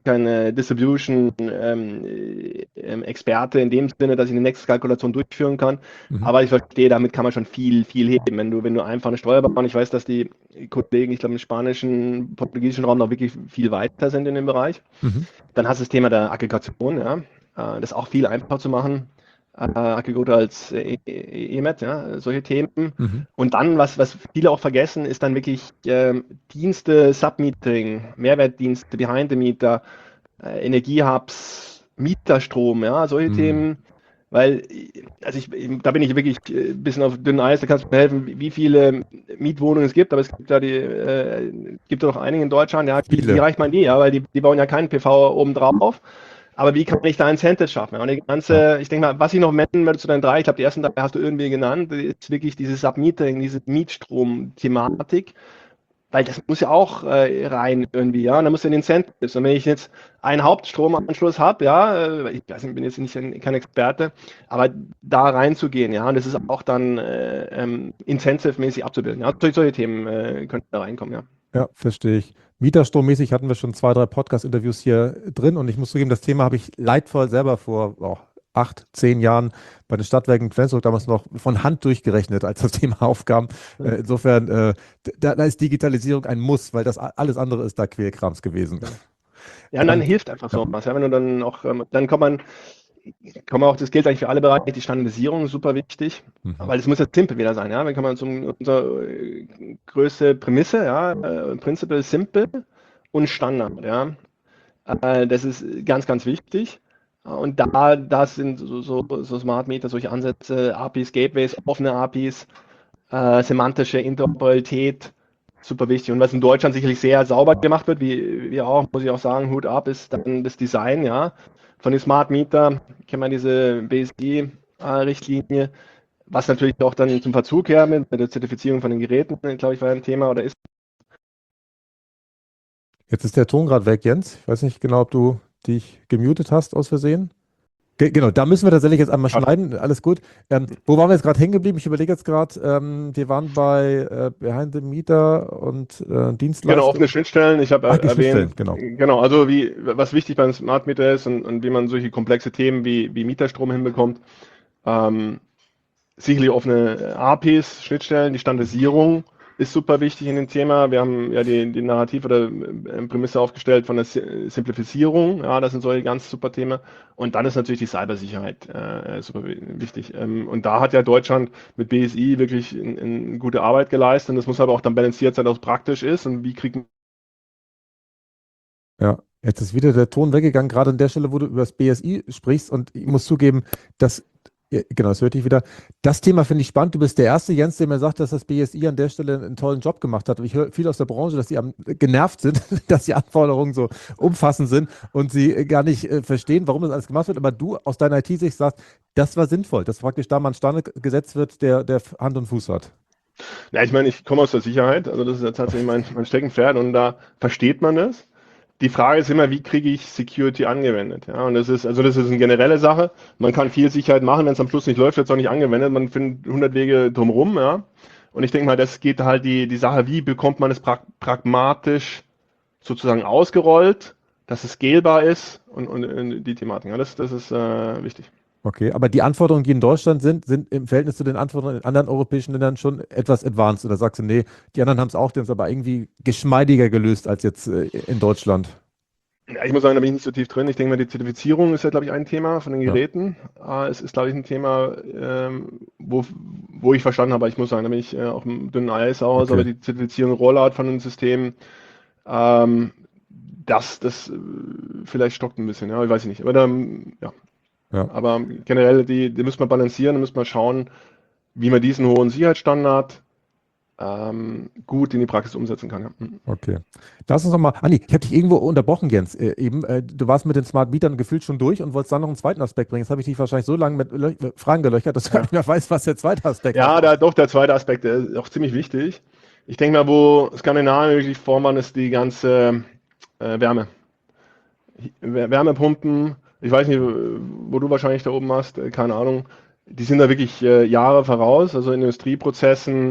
Distribution-Experte in dem Sinne, dass ich eine Netzkalkulation durchführen kann, aber ich verstehe, damit kann man schon viel heben. Wenn du einfach eine Steuerbahn, ich weiß, dass die Kollegen, ich glaube im spanischen, portugiesischen Raum noch wirklich viel weiter sind in dem Bereich, dann hast du das Thema der Aggregation, ja, das ist auch viel einfacher zu machen. Aggregator als EMET, ja, solche Themen. Und dann, was viele auch vergessen, ist dann wirklich Dienste, Submetering, Mehrwertdienste, Behind the Meter, Energiehubs, Mieterstrom, ja, solche Themen. Weil, also da bin ich wirklich ein bisschen auf dünnem Eis, da kannst du mir helfen, wie viele Mietwohnungen es gibt, aber es gibt da gibt doch einige in Deutschland, ja, wie reicht man die, ja, weil die bauen ja keinen PV oben drauf. Aber wie kann ich da Incentives schaffen? Und ich denke mal, was ich noch nennen würde zu den drei, ich glaube, die ersten drei hast du irgendwie genannt, ist wirklich dieses Submetering, diese Mietstrom-Thematik, weil das muss ja auch rein irgendwie, ja, und da muss ja ein Incentives. Und wenn ich jetzt einen Hauptstromanschluss habe, ja, ich bin jetzt kein Experte, aber da reinzugehen, ja, und das ist auch dann incentive-mäßig abzubilden. Ja, solche Themen könnten da reinkommen, ja. Ja, verstehe ich. Mieterstrommäßig hatten wir schon 2, 3 Podcast-Interviews hier drin und ich muss zugeben, das Thema habe ich leidvoll selber vor 8, 10 Jahren bei den Stadtwerken Flensburg damals noch von Hand durchgerechnet, als das Thema aufkam. Insofern, da ist Digitalisierung ein Muss, weil das alles andere ist da Quälkrams gewesen. Ja, und dann hilft einfach so was. Ja, wenn du dann auch, dann kommt man auch, das gilt eigentlich für alle Bereiche, die Standardisierung ist super wichtig, weil es muss ja simpel wieder sein, ja, dann kann man unsere größte Prämisse, ja, Principle simple und Standard, ja, das ist ganz wichtig und das sind so Smart Meter, solche Ansätze, APIs, Gateways, offene APIs, semantische Interoperabilität, super wichtig. Und was in Deutschland sicherlich sehr sauber gemacht wird, wie auch, muss ich auch sagen, Hut ab, ist dann das Design, ja. Von den Smart Meter kennt man diese BSI-Richtlinie, was natürlich auch dann zum Verzug her mit der Zertifizierung von den Geräten, glaube ich, war ein Thema oder ist. Jetzt ist der Ton gerade weg, Jens. Ich weiß nicht genau, ob du dich gemutet hast aus Versehen. Genau, da müssen wir tatsächlich jetzt einmal schneiden. Alles gut. Wo waren wir jetzt gerade hängen geblieben? Ich überlege jetzt gerade, wir waren bei Behind the Meter und Dienstleistungen. Genau, offene Schnittstellen. Ich habe erwähnt, genau, also was wichtig beim Smart Meter ist und wie man solche komplexe Themen wie Mieterstrom hinbekommt. Sicherlich offene APIs, Schnittstellen, die Standardisierung ist super wichtig in dem Thema. Wir haben ja die Narrativ oder Prämisse aufgestellt von der Simplifizierung. Ja, das sind solche ganz super Themen. Und dann ist natürlich die Cybersicherheit super wichtig. Und da hat ja Deutschland mit BSI wirklich eine gute Arbeit geleistet. Und das muss aber auch dann balanciert sein, dass es praktisch ist. Und wie kriegen. Ja, jetzt ist wieder der Ton weggegangen, gerade an der Stelle, wo du über das BSI sprichst. Und ich muss zugeben, dass genau, das hörte ich wieder. Das Thema finde ich spannend. Du bist der erste, Jens, der mir sagt, dass das BSI an der Stelle einen tollen Job gemacht hat. Und ich höre viel aus der Branche, dass sie genervt sind, dass die Anforderungen so umfassend sind und sie gar nicht verstehen, warum das alles gemacht wird. Aber du aus deiner IT-Sicht sagst, das war sinnvoll, dass praktisch da mal ein Standard gesetzt wird, der Hand und Fuß hat. Ja, ich meine, ich komme aus der Sicherheit. Also das ist ja tatsächlich mein Steckenpferd und da versteht man das. Die Frage ist immer, wie kriege ich Security angewendet? Ja, und das ist eine generelle Sache. Man kann viel Sicherheit machen, wenn es am Schluss nicht läuft, wird es auch nicht angewendet. Man findet 100 Wege drumherum, ja. Und ich denke mal, das geht halt die Sache, wie bekommt man es pragmatisch sozusagen ausgerollt, dass es scalbar ist und die Thematik. Ja, das ist wichtig. Okay, aber die Anforderungen, die in Deutschland sind im Verhältnis zu den Anforderungen in anderen europäischen Ländern schon etwas advanced. Oder sagst du, nee, die anderen haben es auch, die haben es aber irgendwie geschmeidiger gelöst als jetzt in Deutschland? Ja, ich muss sagen, da bin ich nicht so tief drin. Ich denke mal, die Zertifizierung ist ja, glaube ich, ein Thema von den Geräten. Es ist, glaube ich, ein Thema, wo ich verstanden habe, ich muss sagen, da bin ich auf dem dünnen Eis aus, aber die Zertifizierung, Rollout von den Systemen, das vielleicht stockt ein bisschen, ja, ich weiß nicht. Aber dann, ja. Aber generell, die müssen wir balancieren, da müssen wir schauen, wie man diesen hohen Sicherheitsstandard gut in die Praxis umsetzen kann. Ja. Okay. Lass uns nochmal, Andi, ich habe dich irgendwo unterbrochen, Jens. Du warst mit den Smart Mietern gefühlt schon durch und wolltest dann noch einen zweiten Aspekt bringen. Jetzt habe ich dich wahrscheinlich so lange mit Fragen gelöchert, dass du nicht mehr weißt, was der zweite Aspekt ist. Ja, der zweite Aspekt ist auch ziemlich wichtig. Ich denke mal, wo Skandinavien wirklich vormachen, ist die ganze Wärme. Wärmepumpen, ich weiß nicht, wo du wahrscheinlich da oben hast, keine Ahnung. Die sind da wirklich Jahre voraus, also in Industrieprozessen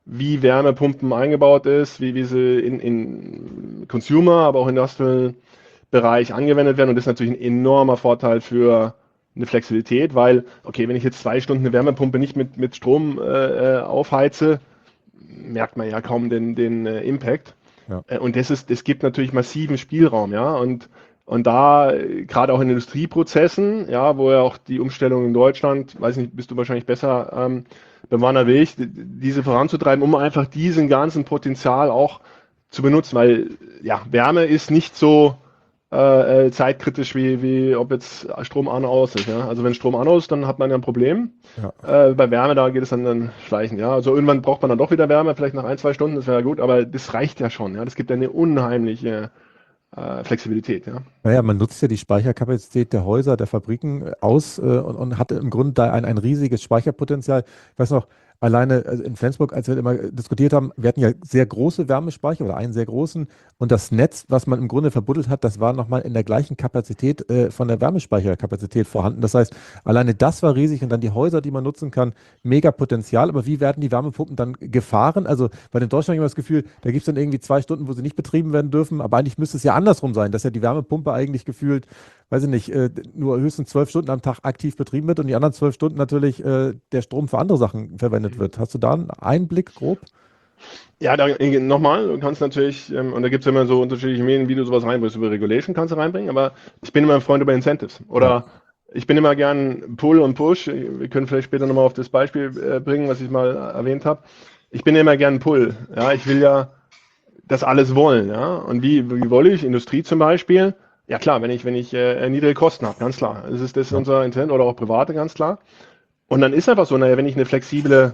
wie Wärmepumpen eingebaut ist, wie sie in Consumer, aber auch Industrial Bereich angewendet werden. Und das ist natürlich ein enormer Vorteil für eine Flexibilität, weil, okay, wenn ich jetzt 2 Stunden eine Wärmepumpe nicht mit Strom aufheize, merkt man ja kaum den Impact. Ja. Und das gibt natürlich massiven Spielraum, ja. Und da, gerade auch in Industrieprozessen, ja, wo ja auch die Umstellung in Deutschland, weiß nicht, bist du wahrscheinlich besser bewandert wie ich, diese voranzutreiben, um einfach diesen ganzen Potenzial auch zu benutzen, weil ja, Wärme ist nicht so zeitkritisch wie ob jetzt Strom an aus ist. Ja? Also wenn Strom an ist, dann hat man ja ein Problem. Ja. Bei Wärme, da geht es dann schleichend. Ja? Also irgendwann braucht man dann doch wieder Wärme, vielleicht nach 1, 2 Stunden, das wäre ja gut, aber das reicht ja schon. Ja? Das gibt ja eine unheimliche Flexibilität. Ja? Naja, man nutzt ja die Speicherkapazität der Häuser, der Fabriken aus und hat im Grunde da ein riesiges Speicherpotenzial. Ich weiß noch, alleine also in Flensburg, als wir immer diskutiert haben, wir hatten ja sehr große Wärmespeicher oder einen sehr großen und das Netz, was man im Grunde verbuddelt hat, das war nochmal in der gleichen Kapazität von der Wärmespeicherkapazität vorhanden. Das heißt, alleine das war riesig und dann die Häuser, die man nutzen kann, mega Potenzial. Aber wie werden die Wärmepumpen dann gefahren? Also bei in Deutschland habe ich immer das Gefühl, da gibt es dann irgendwie 2 Stunden, wo sie nicht betrieben werden dürfen, aber eigentlich müsste es ja andersrum sein, dass ja die Wärmepumpe eigentlich gefühlt, weiß ich nicht, nur höchstens 12 Stunden am Tag aktiv betrieben wird und die anderen 12 Stunden natürlich der Strom für andere Sachen verwendet wird. Hast du da einen Einblick grob? Ja, da nochmal, du kannst natürlich, und da gibt es ja immer so unterschiedliche Medien, wie du sowas reinbringst. Über Regulation kannst du reinbringen, aber ich bin immer ein Freund über Incentives. Oder Ja. ich bin immer gern Pull und Push. Wir können vielleicht später nochmal auf das Beispiel bringen, was ich mal erwähnt habe. Ich bin immer gern Pull. Ja, ich will ja das alles wollen. Ja, und wie wolle ich? Industrie zum Beispiel. Ja klar, wenn ich niedrige Kosten habe, ganz klar. Das ist unser Intent oder auch private, ganz klar. Und dann ist einfach so, naja, wenn ich eine flexible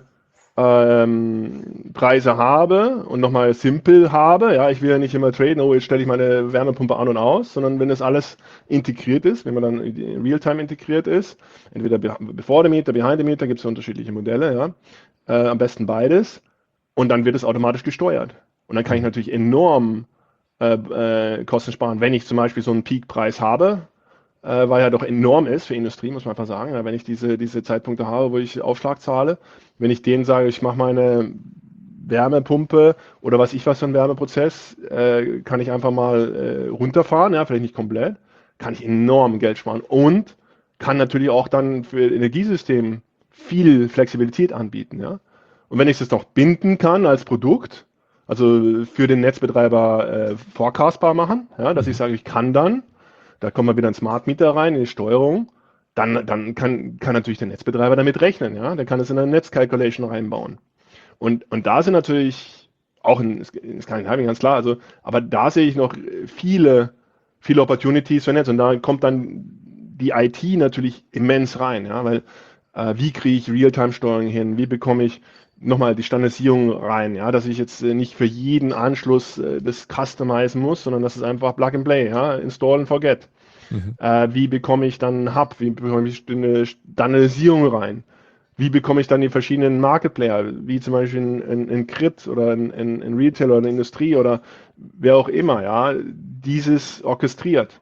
Preise habe und nochmal simpel habe, ja, ich will ja nicht immer traden, oh, jetzt stelle ich meine Wärmepumpe an und aus, sondern wenn das alles integriert ist, wenn man dann Realtime integriert ist, entweder before the meter, behind the meter, gibt es unterschiedliche Modelle, ja, am besten beides und dann wird es automatisch gesteuert. Und dann kann ich natürlich enorm Kosten sparen, wenn ich zum Beispiel so einen Peakpreis habe, weil ja doch enorm ist für Industrie, muss man einfach sagen. Ja, wenn ich diese Zeitpunkte habe, wo ich Aufschlag zahle, wenn ich denen sage, ich mache meine Wärmepumpe oder was für einen Wärmeprozess, kann ich einfach mal runterfahren, ja, vielleicht nicht komplett, kann ich enorm Geld sparen und kann natürlich auch dann für Energiesystem viel Flexibilität anbieten, ja. Und wenn ich das noch binden kann als Produkt, also für den Netzbetreiber forecastbar machen, ja, dass ich sage, ich kann dann, da kommen wir wieder in Smart Meter rein, in die Steuerung, dann kann natürlich der Netzbetreiber damit rechnen, ja, der kann es in eine Netzcalculation reinbauen. Und da sind natürlich, auch in Skandinavien ganz klar, also, aber da sehe ich noch viele Opportunities für Netz und da kommt dann die IT natürlich immens rein, ja, weil wie kriege ich Realtime-Steuerung hin, wie bekomme ich nochmal die Standardisierung rein, ja, dass ich jetzt nicht für jeden Anschluss das customizen muss, sondern das ist einfach Plug and Play, ja, install and forget. Mhm. Wie bekomme ich dann einen Hub, wie bekomme ich eine Standardisierung rein? Wie bekomme ich dann die verschiedenen Market Player, wie zum Beispiel in Crit oder in Retail oder in Industrie oder wer auch immer, ja, dieses orchestriert.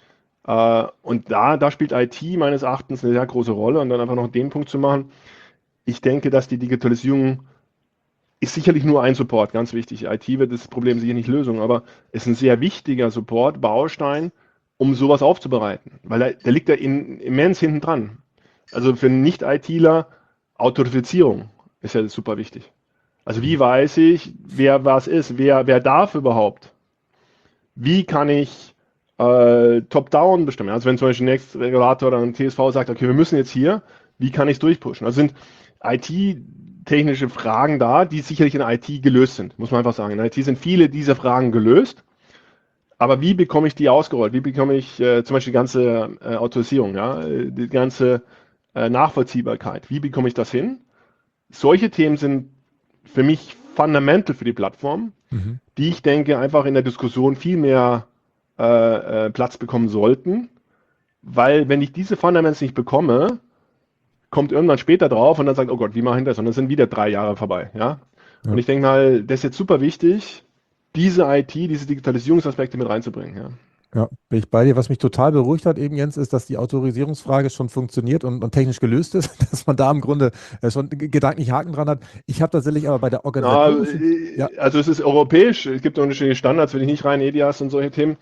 Und da spielt IT meines Erachtens eine sehr große Rolle und dann einfach noch den Punkt zu machen, ich denke, dass die Digitalisierung ist sicherlich nur ein Support, ganz wichtig. IT wird das Problem sicher nicht lösen, aber es ist ein sehr wichtiger Support, Baustein, um sowas aufzubereiten, weil der liegt da immens hinten dran. Also für einen Nicht-ITler Authentifizierung ist ja super wichtig. Also wie weiß ich, wer was ist, wer darf überhaupt? Wie kann ich top-down bestimmen? Also wenn zum Beispiel ein Netzregulator oder ein TSV sagt, okay, wir müssen jetzt hier, wie kann ich es durchpushen? Also sind IT-technische Fragen da, die sicherlich in IT gelöst sind, muss man einfach sagen. In IT sind viele dieser Fragen gelöst, aber wie bekomme ich die ausgerollt? Wie bekomme ich zum Beispiel die ganze Autorisierung, ja? Die ganze Nachvollziehbarkeit? Wie bekomme ich das hin? Solche Themen sind für mich fundamental für die Plattform, die ich denke einfach in der Diskussion viel mehr Platz bekommen sollten, weil wenn ich diese Fundamentals nicht bekomme, kommt irgendwann später drauf und dann sagt, oh Gott, wie mache ich das? Und dann sind wieder 3 Jahre vorbei. Ja? Und ich denke mal, das ist jetzt super wichtig, diese IT, diese Digitalisierungsaspekte mit reinzubringen. Ja. Ja, bin ich bei dir. Was mich total beruhigt hat eben, Jens, ist, dass die Autorisierungsfrage schon funktioniert und technisch gelöst ist, dass man da im Grunde schon gedanklich Haken dran hat. Ich habe tatsächlich aber bei der Ja, organisatorischen, ja, also es ist europäisch, es gibt unterschiedliche Standards, will ich nicht rein, EDIAS und solche Themen.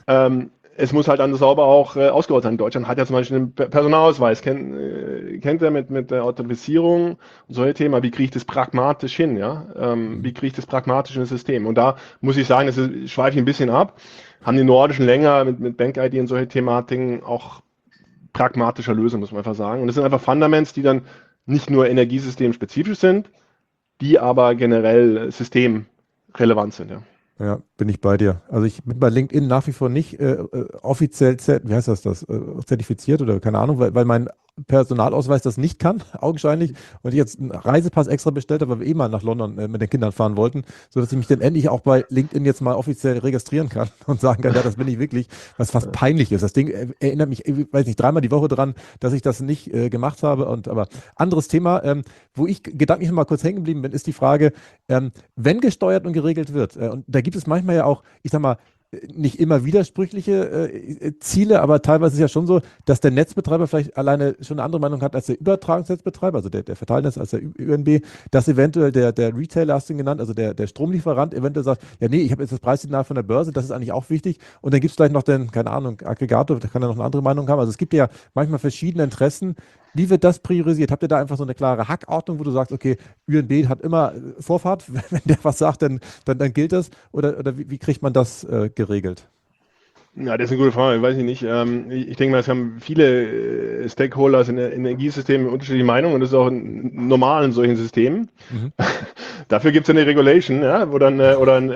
Es muss halt dann sauber auch ausgerollt sein. Deutschland hat ja zum Beispiel einen Personalausweis, kennt er mit der Autorisierung und solche Themen, aber wie kriege ich das pragmatisch hin, ja? Wie kriege ich das pragmatisch in das System? Und da muss ich sagen, schweife ich ein bisschen ab, haben die Nordischen länger mit Bank-ID und solche Thematiken auch pragmatischer Lösen, muss man einfach sagen. Und das sind einfach Fundaments, die dann nicht nur energiesystemspezifisch sind, die aber generell systemrelevant sind, ja. ja, bin ich bei dir. Also ich bin bei LinkedIn nach wie vor nicht offiziell, wie heißt zertifiziert oder keine Ahnung, weil mein Personalausweis das nicht kann, augenscheinlich. Und ich jetzt einen Reisepass extra bestellt habe, weil wir eh mal nach London mit den Kindern fahren wollten, sodass ich mich dann endlich auch bei LinkedIn jetzt mal offiziell registrieren kann und sagen kann, ja, das bin ich wirklich, was fast peinlich ist. Das Ding erinnert mich, ich weiß nicht, dreimal die Woche dran, dass ich das nicht gemacht habe. Aber anderes Thema, wo ich gedanklich noch mal kurz hängen geblieben bin, ist die Frage, wenn gesteuert und geregelt wird, und da gibt es manchmal ja auch, ich sag mal, nicht immer widersprüchliche Ziele, aber teilweise ist es ja schon so, dass der Netzbetreiber vielleicht alleine schon eine andere Meinung hat als der Übertragungsnetzbetreiber, also der Verteilnetz als der ÜNB, dass eventuell der Retailer, hast du ihn genannt, also der Stromlieferant eventuell sagt, ja nee, ich habe jetzt das Preissignal von der Börse, das ist eigentlich auch wichtig. Und dann gibt es vielleicht noch den, keine Ahnung, Aggregator, der kann ja noch eine andere Meinung haben. Also es gibt ja manchmal verschiedene Interessen. Wie wird das priorisiert? Habt ihr da einfach so eine klare Hackordnung, wo du sagst, okay, ÜNB hat immer Vorfahrt, wenn der was sagt, dann gilt das? Oder wie kriegt man das geregelt? Ja, das ist eine gute Frage, weiß ich nicht. Ich denke mal, es haben viele Stakeholders in der Energiesystemen unterschiedliche Meinungen und das ist auch normal in solchen Systemen. Mhm. Dafür gibt es eine Regulation, ja, wo dann,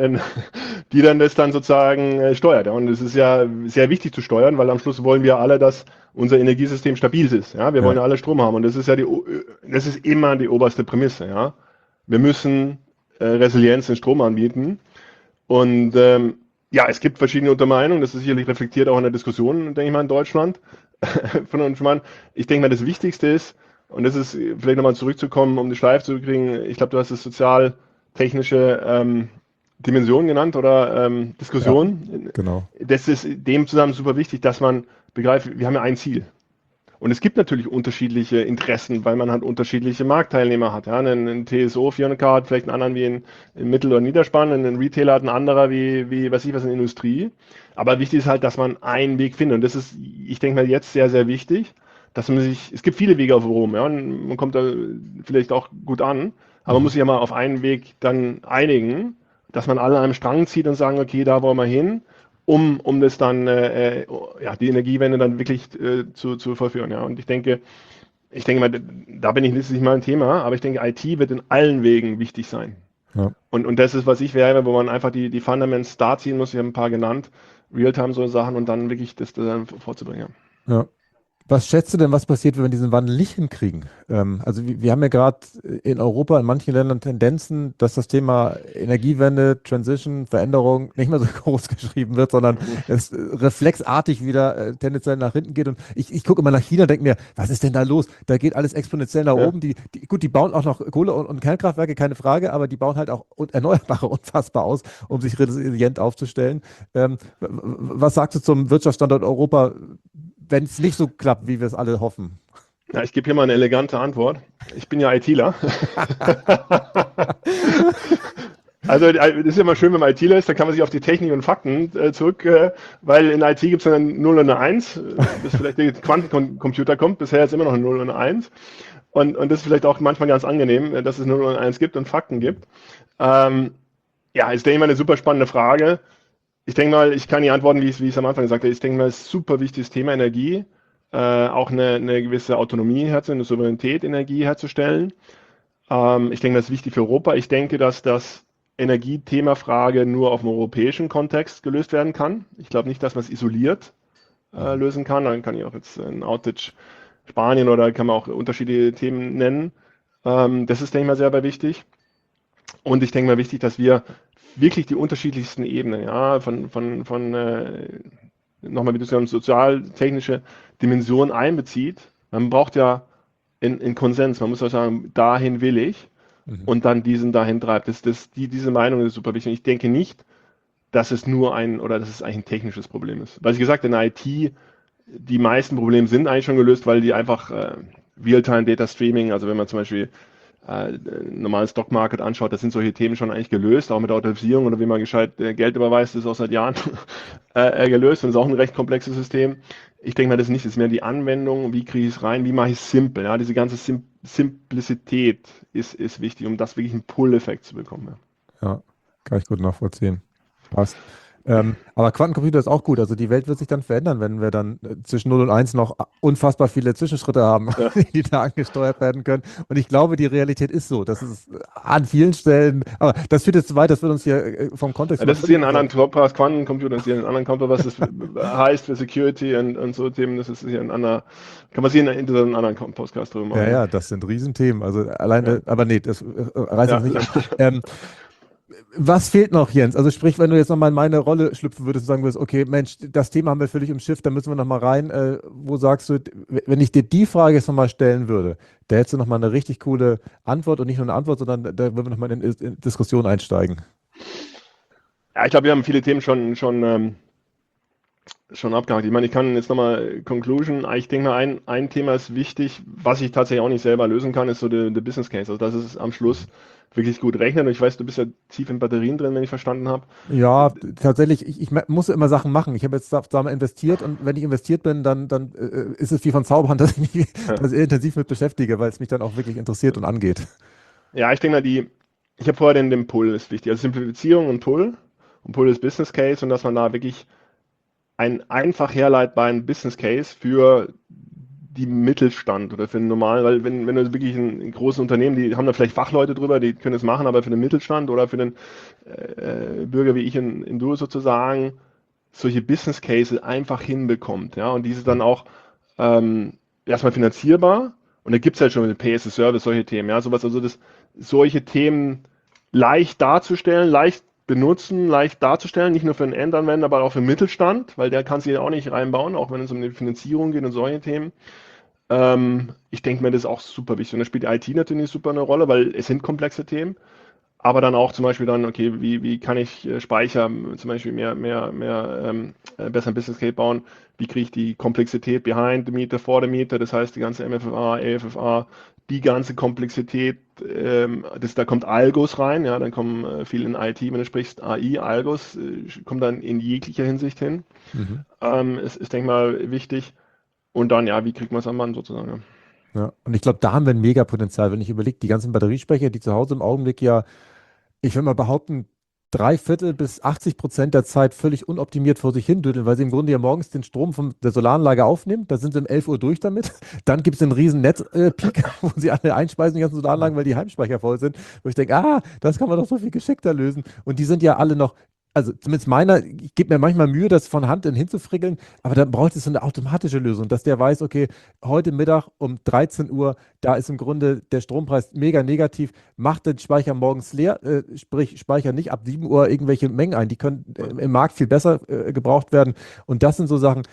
die dann das dann sozusagen steuert. Ja. Und es ist ja sehr wichtig zu steuern, weil am Schluss wollen wir alle, dass unser Energiesystem stabil ist. Ja. Wir wollen ja alle Strom haben und das ist ja das ist immer die oberste Prämisse. Ja. Wir müssen Resilienz in Strom anbieten und ja, es gibt verschiedene Untermeinungen, das ist sicherlich reflektiert auch in der Diskussion, denke ich mal, in Deutschland von uns mal. Ich denke mal, das Wichtigste ist, und das ist vielleicht nochmal zurückzukommen, um die Schleife zu kriegen, ich glaube, du hast es sozial-technische Dimension genannt oder Ja, Diskussion. genau. Das ist dem zusammen super wichtig, dass man begreift, wir haben ja ein Ziel. Und es gibt natürlich unterschiedliche Interessen, weil man halt unterschiedliche Marktteilnehmer hat. Ja? Ein TSO 400K hat vielleicht einen anderen wie in Mittel- oder Niederspann, ein Retailer hat einen anderer wie weiß ich was, in der Industrie. Aber wichtig ist halt, dass man einen Weg findet. Und das ist, ich denke mal, jetzt sehr, sehr wichtig, dass man sich, es gibt viele Wege auf Rom, ja, und man kommt da vielleicht auch gut an, aber man Mhm. muss sich ja mal auf einen Weg dann einigen, dass man alle an einem Strang zieht und sagen, okay, da wollen wir hin, um das dann, ja, die Energiewende dann wirklich zu vollführen. Ja. Und ich denke mal, da bin ich nicht mal ein Thema, aber ich denke, IT wird in allen Wegen wichtig sein. Ja. Und das ist, was ich wäre, wo man einfach die Fundaments da ziehen muss, ich habe ein paar genannt, Realtime so Sachen und dann wirklich das dann vorzubringen. Ja. Was schätzt du denn, was passiert, wenn wir diesen Wandel nicht hinkriegen? Also wir haben ja gerade in Europa, in manchen Ländern Tendenzen, dass das Thema Energiewende, Transition, Veränderung nicht mehr so groß geschrieben wird, sondern es reflexartig wieder tendenziell nach hinten geht. Und ich gucke immer nach China und denke mir, was ist denn da los? Da geht alles exponentiell nach Ja. oben. Gut, die bauen auch noch Kohle- und Kernkraftwerke, keine Frage, aber die bauen halt auch Erneuerbare unfassbar aus, um sich resilient aufzustellen. Was sagst du zum Wirtschaftsstandort Europa, wenn es nicht so klappt, wie wir es alle hoffen? Ja, ich gebe hier mal eine elegante Antwort. Ich bin ja ITler. Also das ist ja immer schön, wenn man ITler ist, dann kann man sich auf die Technik und Fakten zurück, weil in IT gibt es eine 0 und eine 1, bis vielleicht der Quantencomputer kommt, bisher ist immer noch eine 0 und eine 1. Und das ist vielleicht auch manchmal ganz angenehm, dass es 0 und eine 1 gibt und Fakten gibt. Ja, ist denke ich mal eine super spannende Frage. Ich denke mal, ich kann die antworten, wie ich es am Anfang gesagt habe. Ich denke mal, es ist ein super wichtiges Thema Energie, auch eine gewisse Autonomie herzustellen, eine Souveränität, Energie herzustellen. Ich denke, das ist wichtig für Europa. Ich denke, dass das Energiethema-Frage nur auf dem europäischen Kontext gelöst werden kann. Ich glaube nicht, dass man es isoliert Mhm. lösen kann. Dann kann ich auch jetzt ein Outage Spanien oder kann man auch unterschiedliche Themen nennen. Das ist, denke ich mal, sehr, sehr wichtig. Und ich denke mal wichtig, dass wir wirklich die unterschiedlichsten Ebenen, ja, von nochmal, wie du sagst, sozial-technische Dimension einbezieht. Man braucht ja in Konsens, man muss auch sagen, dahin will ich Mhm. und dann diesen dahin treibt. Diese Meinung ist super wichtig. Ich denke nicht, dass es dass es eigentlich ein technisches Problem ist. Weil ich gesagt, in der IT, die meisten Probleme sind eigentlich schon gelöst, weil die einfach Real-Time Data Streaming, also wenn man zum Beispiel normalen Stock Market anschaut, da sind solche Themen schon eigentlich gelöst, auch mit der Autorisierung oder wie man gescheit Geld überweist, ist auch seit Jahren gelöst und ist auch ein recht komplexes System. Ich denke mal, das ist mehr die Anwendung, wie kriege ich es rein, wie mache ich es simpel. Ja? Diese ganze Simplizität ist wichtig, um das wirklich einen Pull-Effekt zu bekommen. Ja, kann ich gut nachvollziehen. Passt. Aber Quantencomputer ist auch gut. Also die Welt wird sich dann verändern, wenn wir dann zwischen 0 und 1 noch unfassbar viele Zwischenschritte haben, die da angesteuert werden können. Und ich glaube, die Realität ist so. Das ist an vielen Stellen, aber das führt jetzt zu weit, das wird uns hier vom Kontext... Ja, das ist hier ein anderen Podcast, Quantencomputer, das ist hier ein anderer Computer, was das heißt für Security und so Themen, das ist hier ein anderer, kann man sich in einem anderen Podcast drüber machen. Ja, das sind Riesenthemen. Also alleine, aber nee, das reißt uns nicht an. Was fehlt noch, Jens? Also sprich, wenn du jetzt nochmal in meine Rolle schlüpfen würdest und sagen würdest, okay, Mensch, das Thema haben wir völlig im Schiff, da müssen wir nochmal rein. Wo sagst du, wenn ich dir die Frage jetzt nochmal stellen würde, da hättest du nochmal eine richtig coole Antwort und nicht nur eine Antwort, sondern da würden wir nochmal in Diskussion einsteigen. Ja, ich glaube, wir haben viele Themen schon abgehakt. Ich meine, ich kann jetzt nochmal Conclusion. Ich denke mal, ein Thema ist wichtig, was ich tatsächlich auch nicht selber lösen kann, ist so der Business Case. Also das ist am Schluss wirklich gut rechnen. Und ich weiß, du bist ja tief in Batterien drin, wenn ich verstanden habe. Ja, tatsächlich, ich muss immer Sachen machen. Ich habe jetzt da mal investiert und wenn ich investiert bin, dann ist es wie von Zauberhand, dass ich mich sehr intensiv mit beschäftige, weil es mich dann auch wirklich interessiert und angeht. Ja, ich denke mal, ich habe vorher den Pull, ist wichtig. Also Simplifizierung und Pull. Und Pull ist Business Case und dass man da wirklich einen einfach herleitbaren Business Case für die Mittelstand oder für den normalen, weil wenn du wirklich in großen Unternehmen, die haben da vielleicht Fachleute drüber, die können es machen, aber für den Mittelstand oder für den Bürger wie ich in du sozusagen solche Business Cases einfach hinbekommt, ja, und diese dann auch erstmal finanzierbar und da gibt es halt schon mit Pay as a Service solche Themen, ja, sowas, also solche Themen leicht darzustellen, leicht benutzen, leicht darzustellen, nicht nur für den Endanwender, aber auch für den Mittelstand, weil der kann sich auch nicht reinbauen, auch wenn es um die Finanzierung geht und solche Themen. Ich denke mir, das ist auch super wichtig. Und da spielt die IT natürlich super eine Rolle, weil es sind komplexe Themen, aber dann auch zum Beispiel dann, okay, wie kann ich Speicher zum Beispiel besser ein Business Case bauen, wie kriege ich die Komplexität behind the meter, for the meter, das heißt die ganze MFFA, AFFA, die ganze Komplexität, da kommt Algos rein, ja, dann kommen viel in IT, wenn du sprichst, AI, Algos, kommt dann in jeglicher Hinsicht hin. Ist, denke ich mal, wichtig. Und dann, ja, wie kriegt man es am Mann sozusagen? Ja, und ich glaube, da haben wir ein Megapotenzial, wenn ich überlege, die ganzen Batteriespeicher, die zu Hause im Augenblick ja, ich will mal behaupten, 3/4 bis 80% der Zeit völlig unoptimiert vor sich hin düdeln, weil sie im Grunde ja morgens den Strom von der Solaranlage aufnehmen, da sind sie um 11 Uhr durch damit, dann gibt es einen riesen Netzpeak, wo sie alle einspeisen, die ganzen Solaranlagen, weil die Heimspeicher voll sind, wo ich denke, das kann man doch so viel geschickter lösen und die sind ja alle noch, also zumindest meiner, ich gebe mir manchmal Mühe, das von Hand hinzufrickeln, aber dann braucht es so eine automatische Lösung, dass der weiß, okay, heute Mittag um 13 Uhr, da ist im Grunde der Strompreis mega negativ, macht den Speicher morgens leer, sprich Speicher nicht ab 7 Uhr irgendwelche Mengen ein, die können im Markt viel besser gebraucht werden und das sind so Sachen,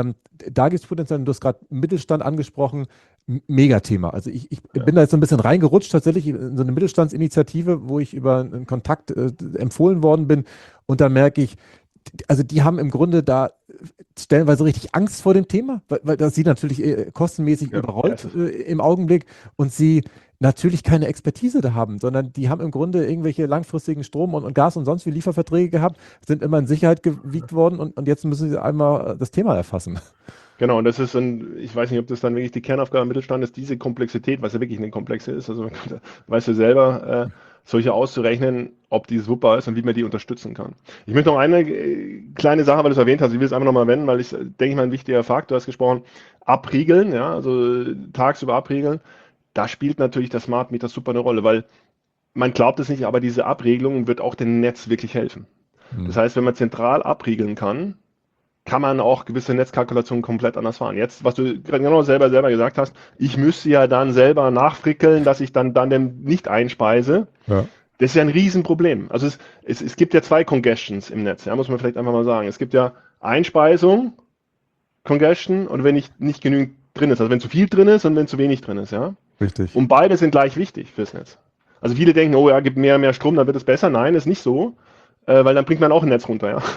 da gibt es Potenzial, du hast gerade Mittelstand angesprochen, Megathema. Also ich bin da jetzt so ein bisschen reingerutscht, tatsächlich in so eine Mittelstandsinitiative, wo ich über einen Kontakt empfohlen worden bin. Und da merke ich, also die haben im Grunde da stellenweise richtig Angst vor dem Thema, weil das sie natürlich kostenmäßig überrollt im Augenblick und sie natürlich keine Expertise da haben, sondern die haben im Grunde irgendwelche langfristigen Strom- und Gas- und sonst wie Lieferverträge gehabt, sind immer in Sicherheit gewiegt worden und jetzt müssen sie einmal das Thema erfassen. Genau, und das ist ich weiß nicht, ob das dann wirklich die Kernaufgabe im Mittelstand ist, diese Komplexität, was ja wirklich eine komplexe ist, also weißt du selber, solche auszurechnen, ob die super ist und wie man die unterstützen kann. Ich möchte noch eine kleine Sache, weil du es erwähnt hast, ich will es einfach nochmal wenden, weil ich denke mal, ein wichtiger Faktor, du hast gesprochen, abriegeln, ja, also tagsüber abriegeln, da spielt natürlich der Smart Meter super eine Rolle, weil man glaubt es nicht, aber diese Abregelung wird auch dem Netz wirklich helfen. Das heißt, wenn man zentral abriegeln kann man auch gewisse Netzkalkulationen komplett anders fahren. Jetzt, was du genau selber gesagt hast, ich müsste ja dann selber nachfrickeln, dass ich dann nicht einspeise. Ja. Das ist ja ein Riesenproblem. Also es gibt ja 2 Congestions im Netz, ja, muss man vielleicht einfach mal sagen. Es gibt ja Einspeisung, Congestion und wenn nicht genügend drin ist. Also wenn zu viel drin ist und wenn zu wenig drin ist, ja. Richtig. Und beide sind gleich wichtig fürs Netz. Also viele denken, oh ja, gibt mehr Strom, dann wird es besser. Nein, ist nicht so. weil dann bringt man auch ein Netz runter. Ja?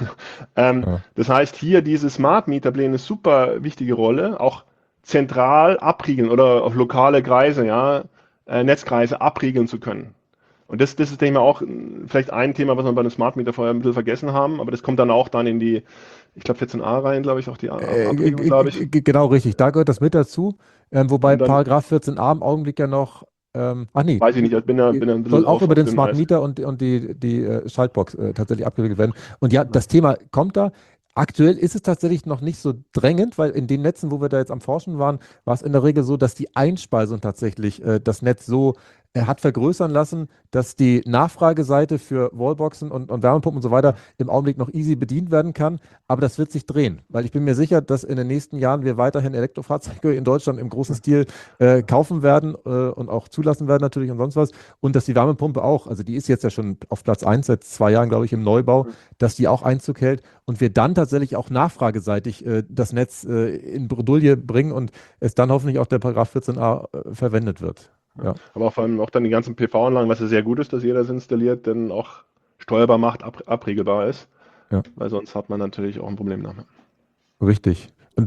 Das heißt, hier diese Smart Meter spielen eine super wichtige Rolle, auch zentral abriegeln oder auf lokale Kreise, ja, Netzkreise abriegeln zu können. Und das ist, denke ich mal, auch vielleicht ein Thema, was wir bei einem Smart Meter vorher ein bisschen vergessen haben, aber das kommt dann auch dann in die, ich glaube 14a rein, glaube ich, auch die Abriegelung, glaube ich. Genau, richtig. Da gehört das mit dazu. Wobei dann, Paragraph 14a im Augenblick ja noch, nee. Weiß ich nicht, ich bin ein bisschen soll auch über den auf Smart Meter und die Schaltbox tatsächlich abgewickelt werden. Und ja, das Thema kommt da. Aktuell ist es tatsächlich noch nicht so drängend, weil in den Netzen, wo wir da jetzt am Forschen waren, war es in der Regel so, dass die Einspeisung tatsächlich das Netz so hat vergrößern lassen, dass die Nachfrageseite für Wallboxen und Wärmepumpen und so weiter im Augenblick noch easy bedient werden kann. Aber das wird sich drehen, weil ich bin mir sicher, dass in den nächsten Jahren wir weiterhin Elektrofahrzeuge in Deutschland im großen Stil kaufen werden und auch zulassen werden natürlich und sonst was. Und dass die Wärmepumpe auch, also die ist jetzt ja schon auf Platz 1 seit 2 Jahren, glaube ich, im Neubau, dass die auch Einzug hält und wir dann tatsächlich auch nachfrageseitig das Netz in Bredouille bringen und es dann hoffentlich auch der Paragraph 14a verwendet wird. Ja. Aber vor allem auch dann die ganzen PV-Anlagen, was ja sehr gut ist, dass jeder es installiert, dann auch steuerbar macht, abriegelbar ist. Ja. Weil sonst hat man natürlich auch ein Problem damit. Richtig. Und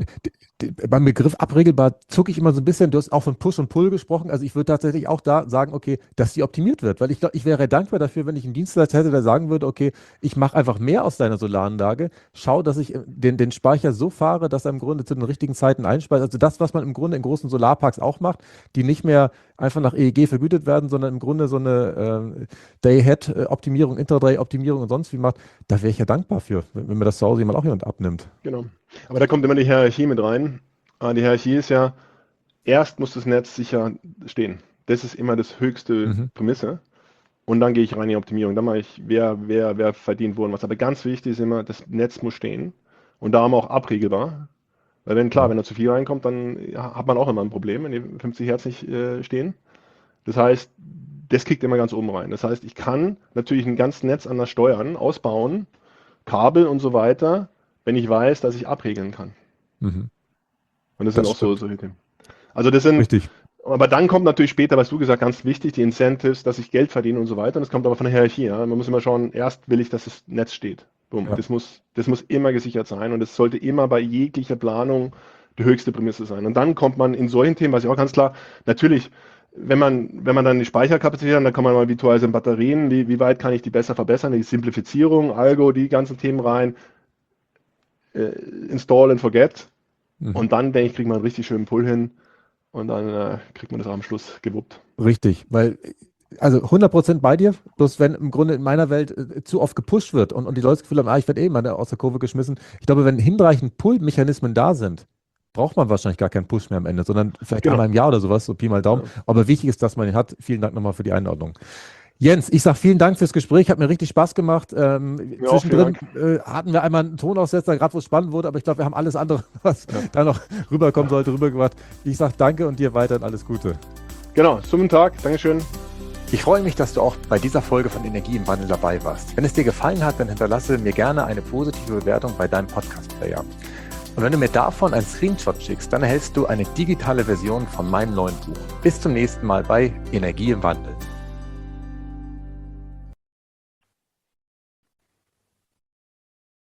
beim Begriff abregelbar zucke ich immer so ein bisschen, du hast auch von Push und Pull gesprochen, also ich würde tatsächlich auch da sagen, okay, dass die optimiert wird, weil ich glaube, ich wäre dankbar dafür, wenn ich einen Dienstleister hätte, der sagen würde, okay, ich mache einfach mehr aus deiner Solaranlage, schau, dass ich den Speicher so fahre, dass er im Grunde zu den richtigen Zeiten einspeist, also das, was man im Grunde in großen Solarparks auch macht, die nicht mehr einfach nach EEG vergütet werden, sondern im Grunde so eine Day-Ahead-Optimierung, Intraday-Optimierung und sonst wie macht, da wäre ich ja dankbar für, wenn mir das zu Hause jemand auch jemand abnimmt. Genau. Aber da kommt immer die Hierarchie mit rein. Die Hierarchie ist ja, erst muss das Netz sicher stehen. Das ist immer das höchste Prämisse. Und dann gehe ich rein in die Optimierung. Dann mache ich, wer verdient wo und was. Aber ganz wichtig ist immer, das Netz muss stehen. Und da haben wir auch abriegelbar. Weil wenn da zu viel reinkommt, dann hat man auch immer ein Problem, wenn die 50 Hertz nicht stehen. Das heißt, das kickt immer ganz oben rein. Das heißt, ich kann natürlich ein ganzes Netz anders steuern, ausbauen, Kabel und so weiter, wenn ich weiß, dass ich abregeln kann. Und das sind auch solche Themen. Also das sind, richtig. Aber dann kommt natürlich später, was du gesagt hast, ganz wichtig, die Incentives, dass ich Geld verdiene und so weiter. Und das kommt aber von der Hierarchie. Ja? Man muss immer schauen, erst will ich, dass das Netz steht. Boom. Ja. Das muss immer gesichert sein und es sollte immer bei jeglicher Planung die höchste Prämisse sein. Und dann kommt man in solchen Themen, was ich auch ganz klar, natürlich, wenn man dann die Speicherkapazität hat, dann kann man mal, wie teuer sind Batterien, wie weit kann ich die besser verbessern, die Simplifizierung, Algo, die ganzen Themen rein, install and forget. Und dann, denke ich, kriegt man einen richtig schönen Pull hin und dann kriegt man das am Schluss gewuppt. Richtig, weil, also 100% bei dir, bloß wenn im Grunde in meiner Welt zu oft gepusht wird und die Leute das Gefühl haben, ich werde mal aus der Kurve geschmissen. Ich glaube, wenn hinreichend Pull-Mechanismen da sind, braucht man wahrscheinlich gar keinen Push mehr am Ende, sondern vielleicht einmal im Jahr oder sowas, so Pi mal Daumen. Ja. Aber wichtig ist, dass man ihn hat. Vielen Dank nochmal für die Einordnung. Jens, ich sage vielen Dank fürs Gespräch, hat mir richtig Spaß gemacht. Zwischendrin hatten wir einmal einen Tonaussetzer, gerade wo es spannend wurde, aber ich glaube, wir haben alles andere, was da noch rüberkommen sollte, rübergebracht. Ich sage danke und dir weiterhin alles Gute. Genau, schönen Tag, Dankeschön. Ich freue mich, dass du auch bei dieser Folge von Energie im Wandel dabei warst. Wenn es dir gefallen hat, dann hinterlasse mir gerne eine positive Bewertung bei deinem Podcast-Player. Und wenn du mir davon einen Screenshot schickst, dann erhältst du eine digitale Version von meinem neuen Buch. Bis zum nächsten Mal bei Energie im Wandel.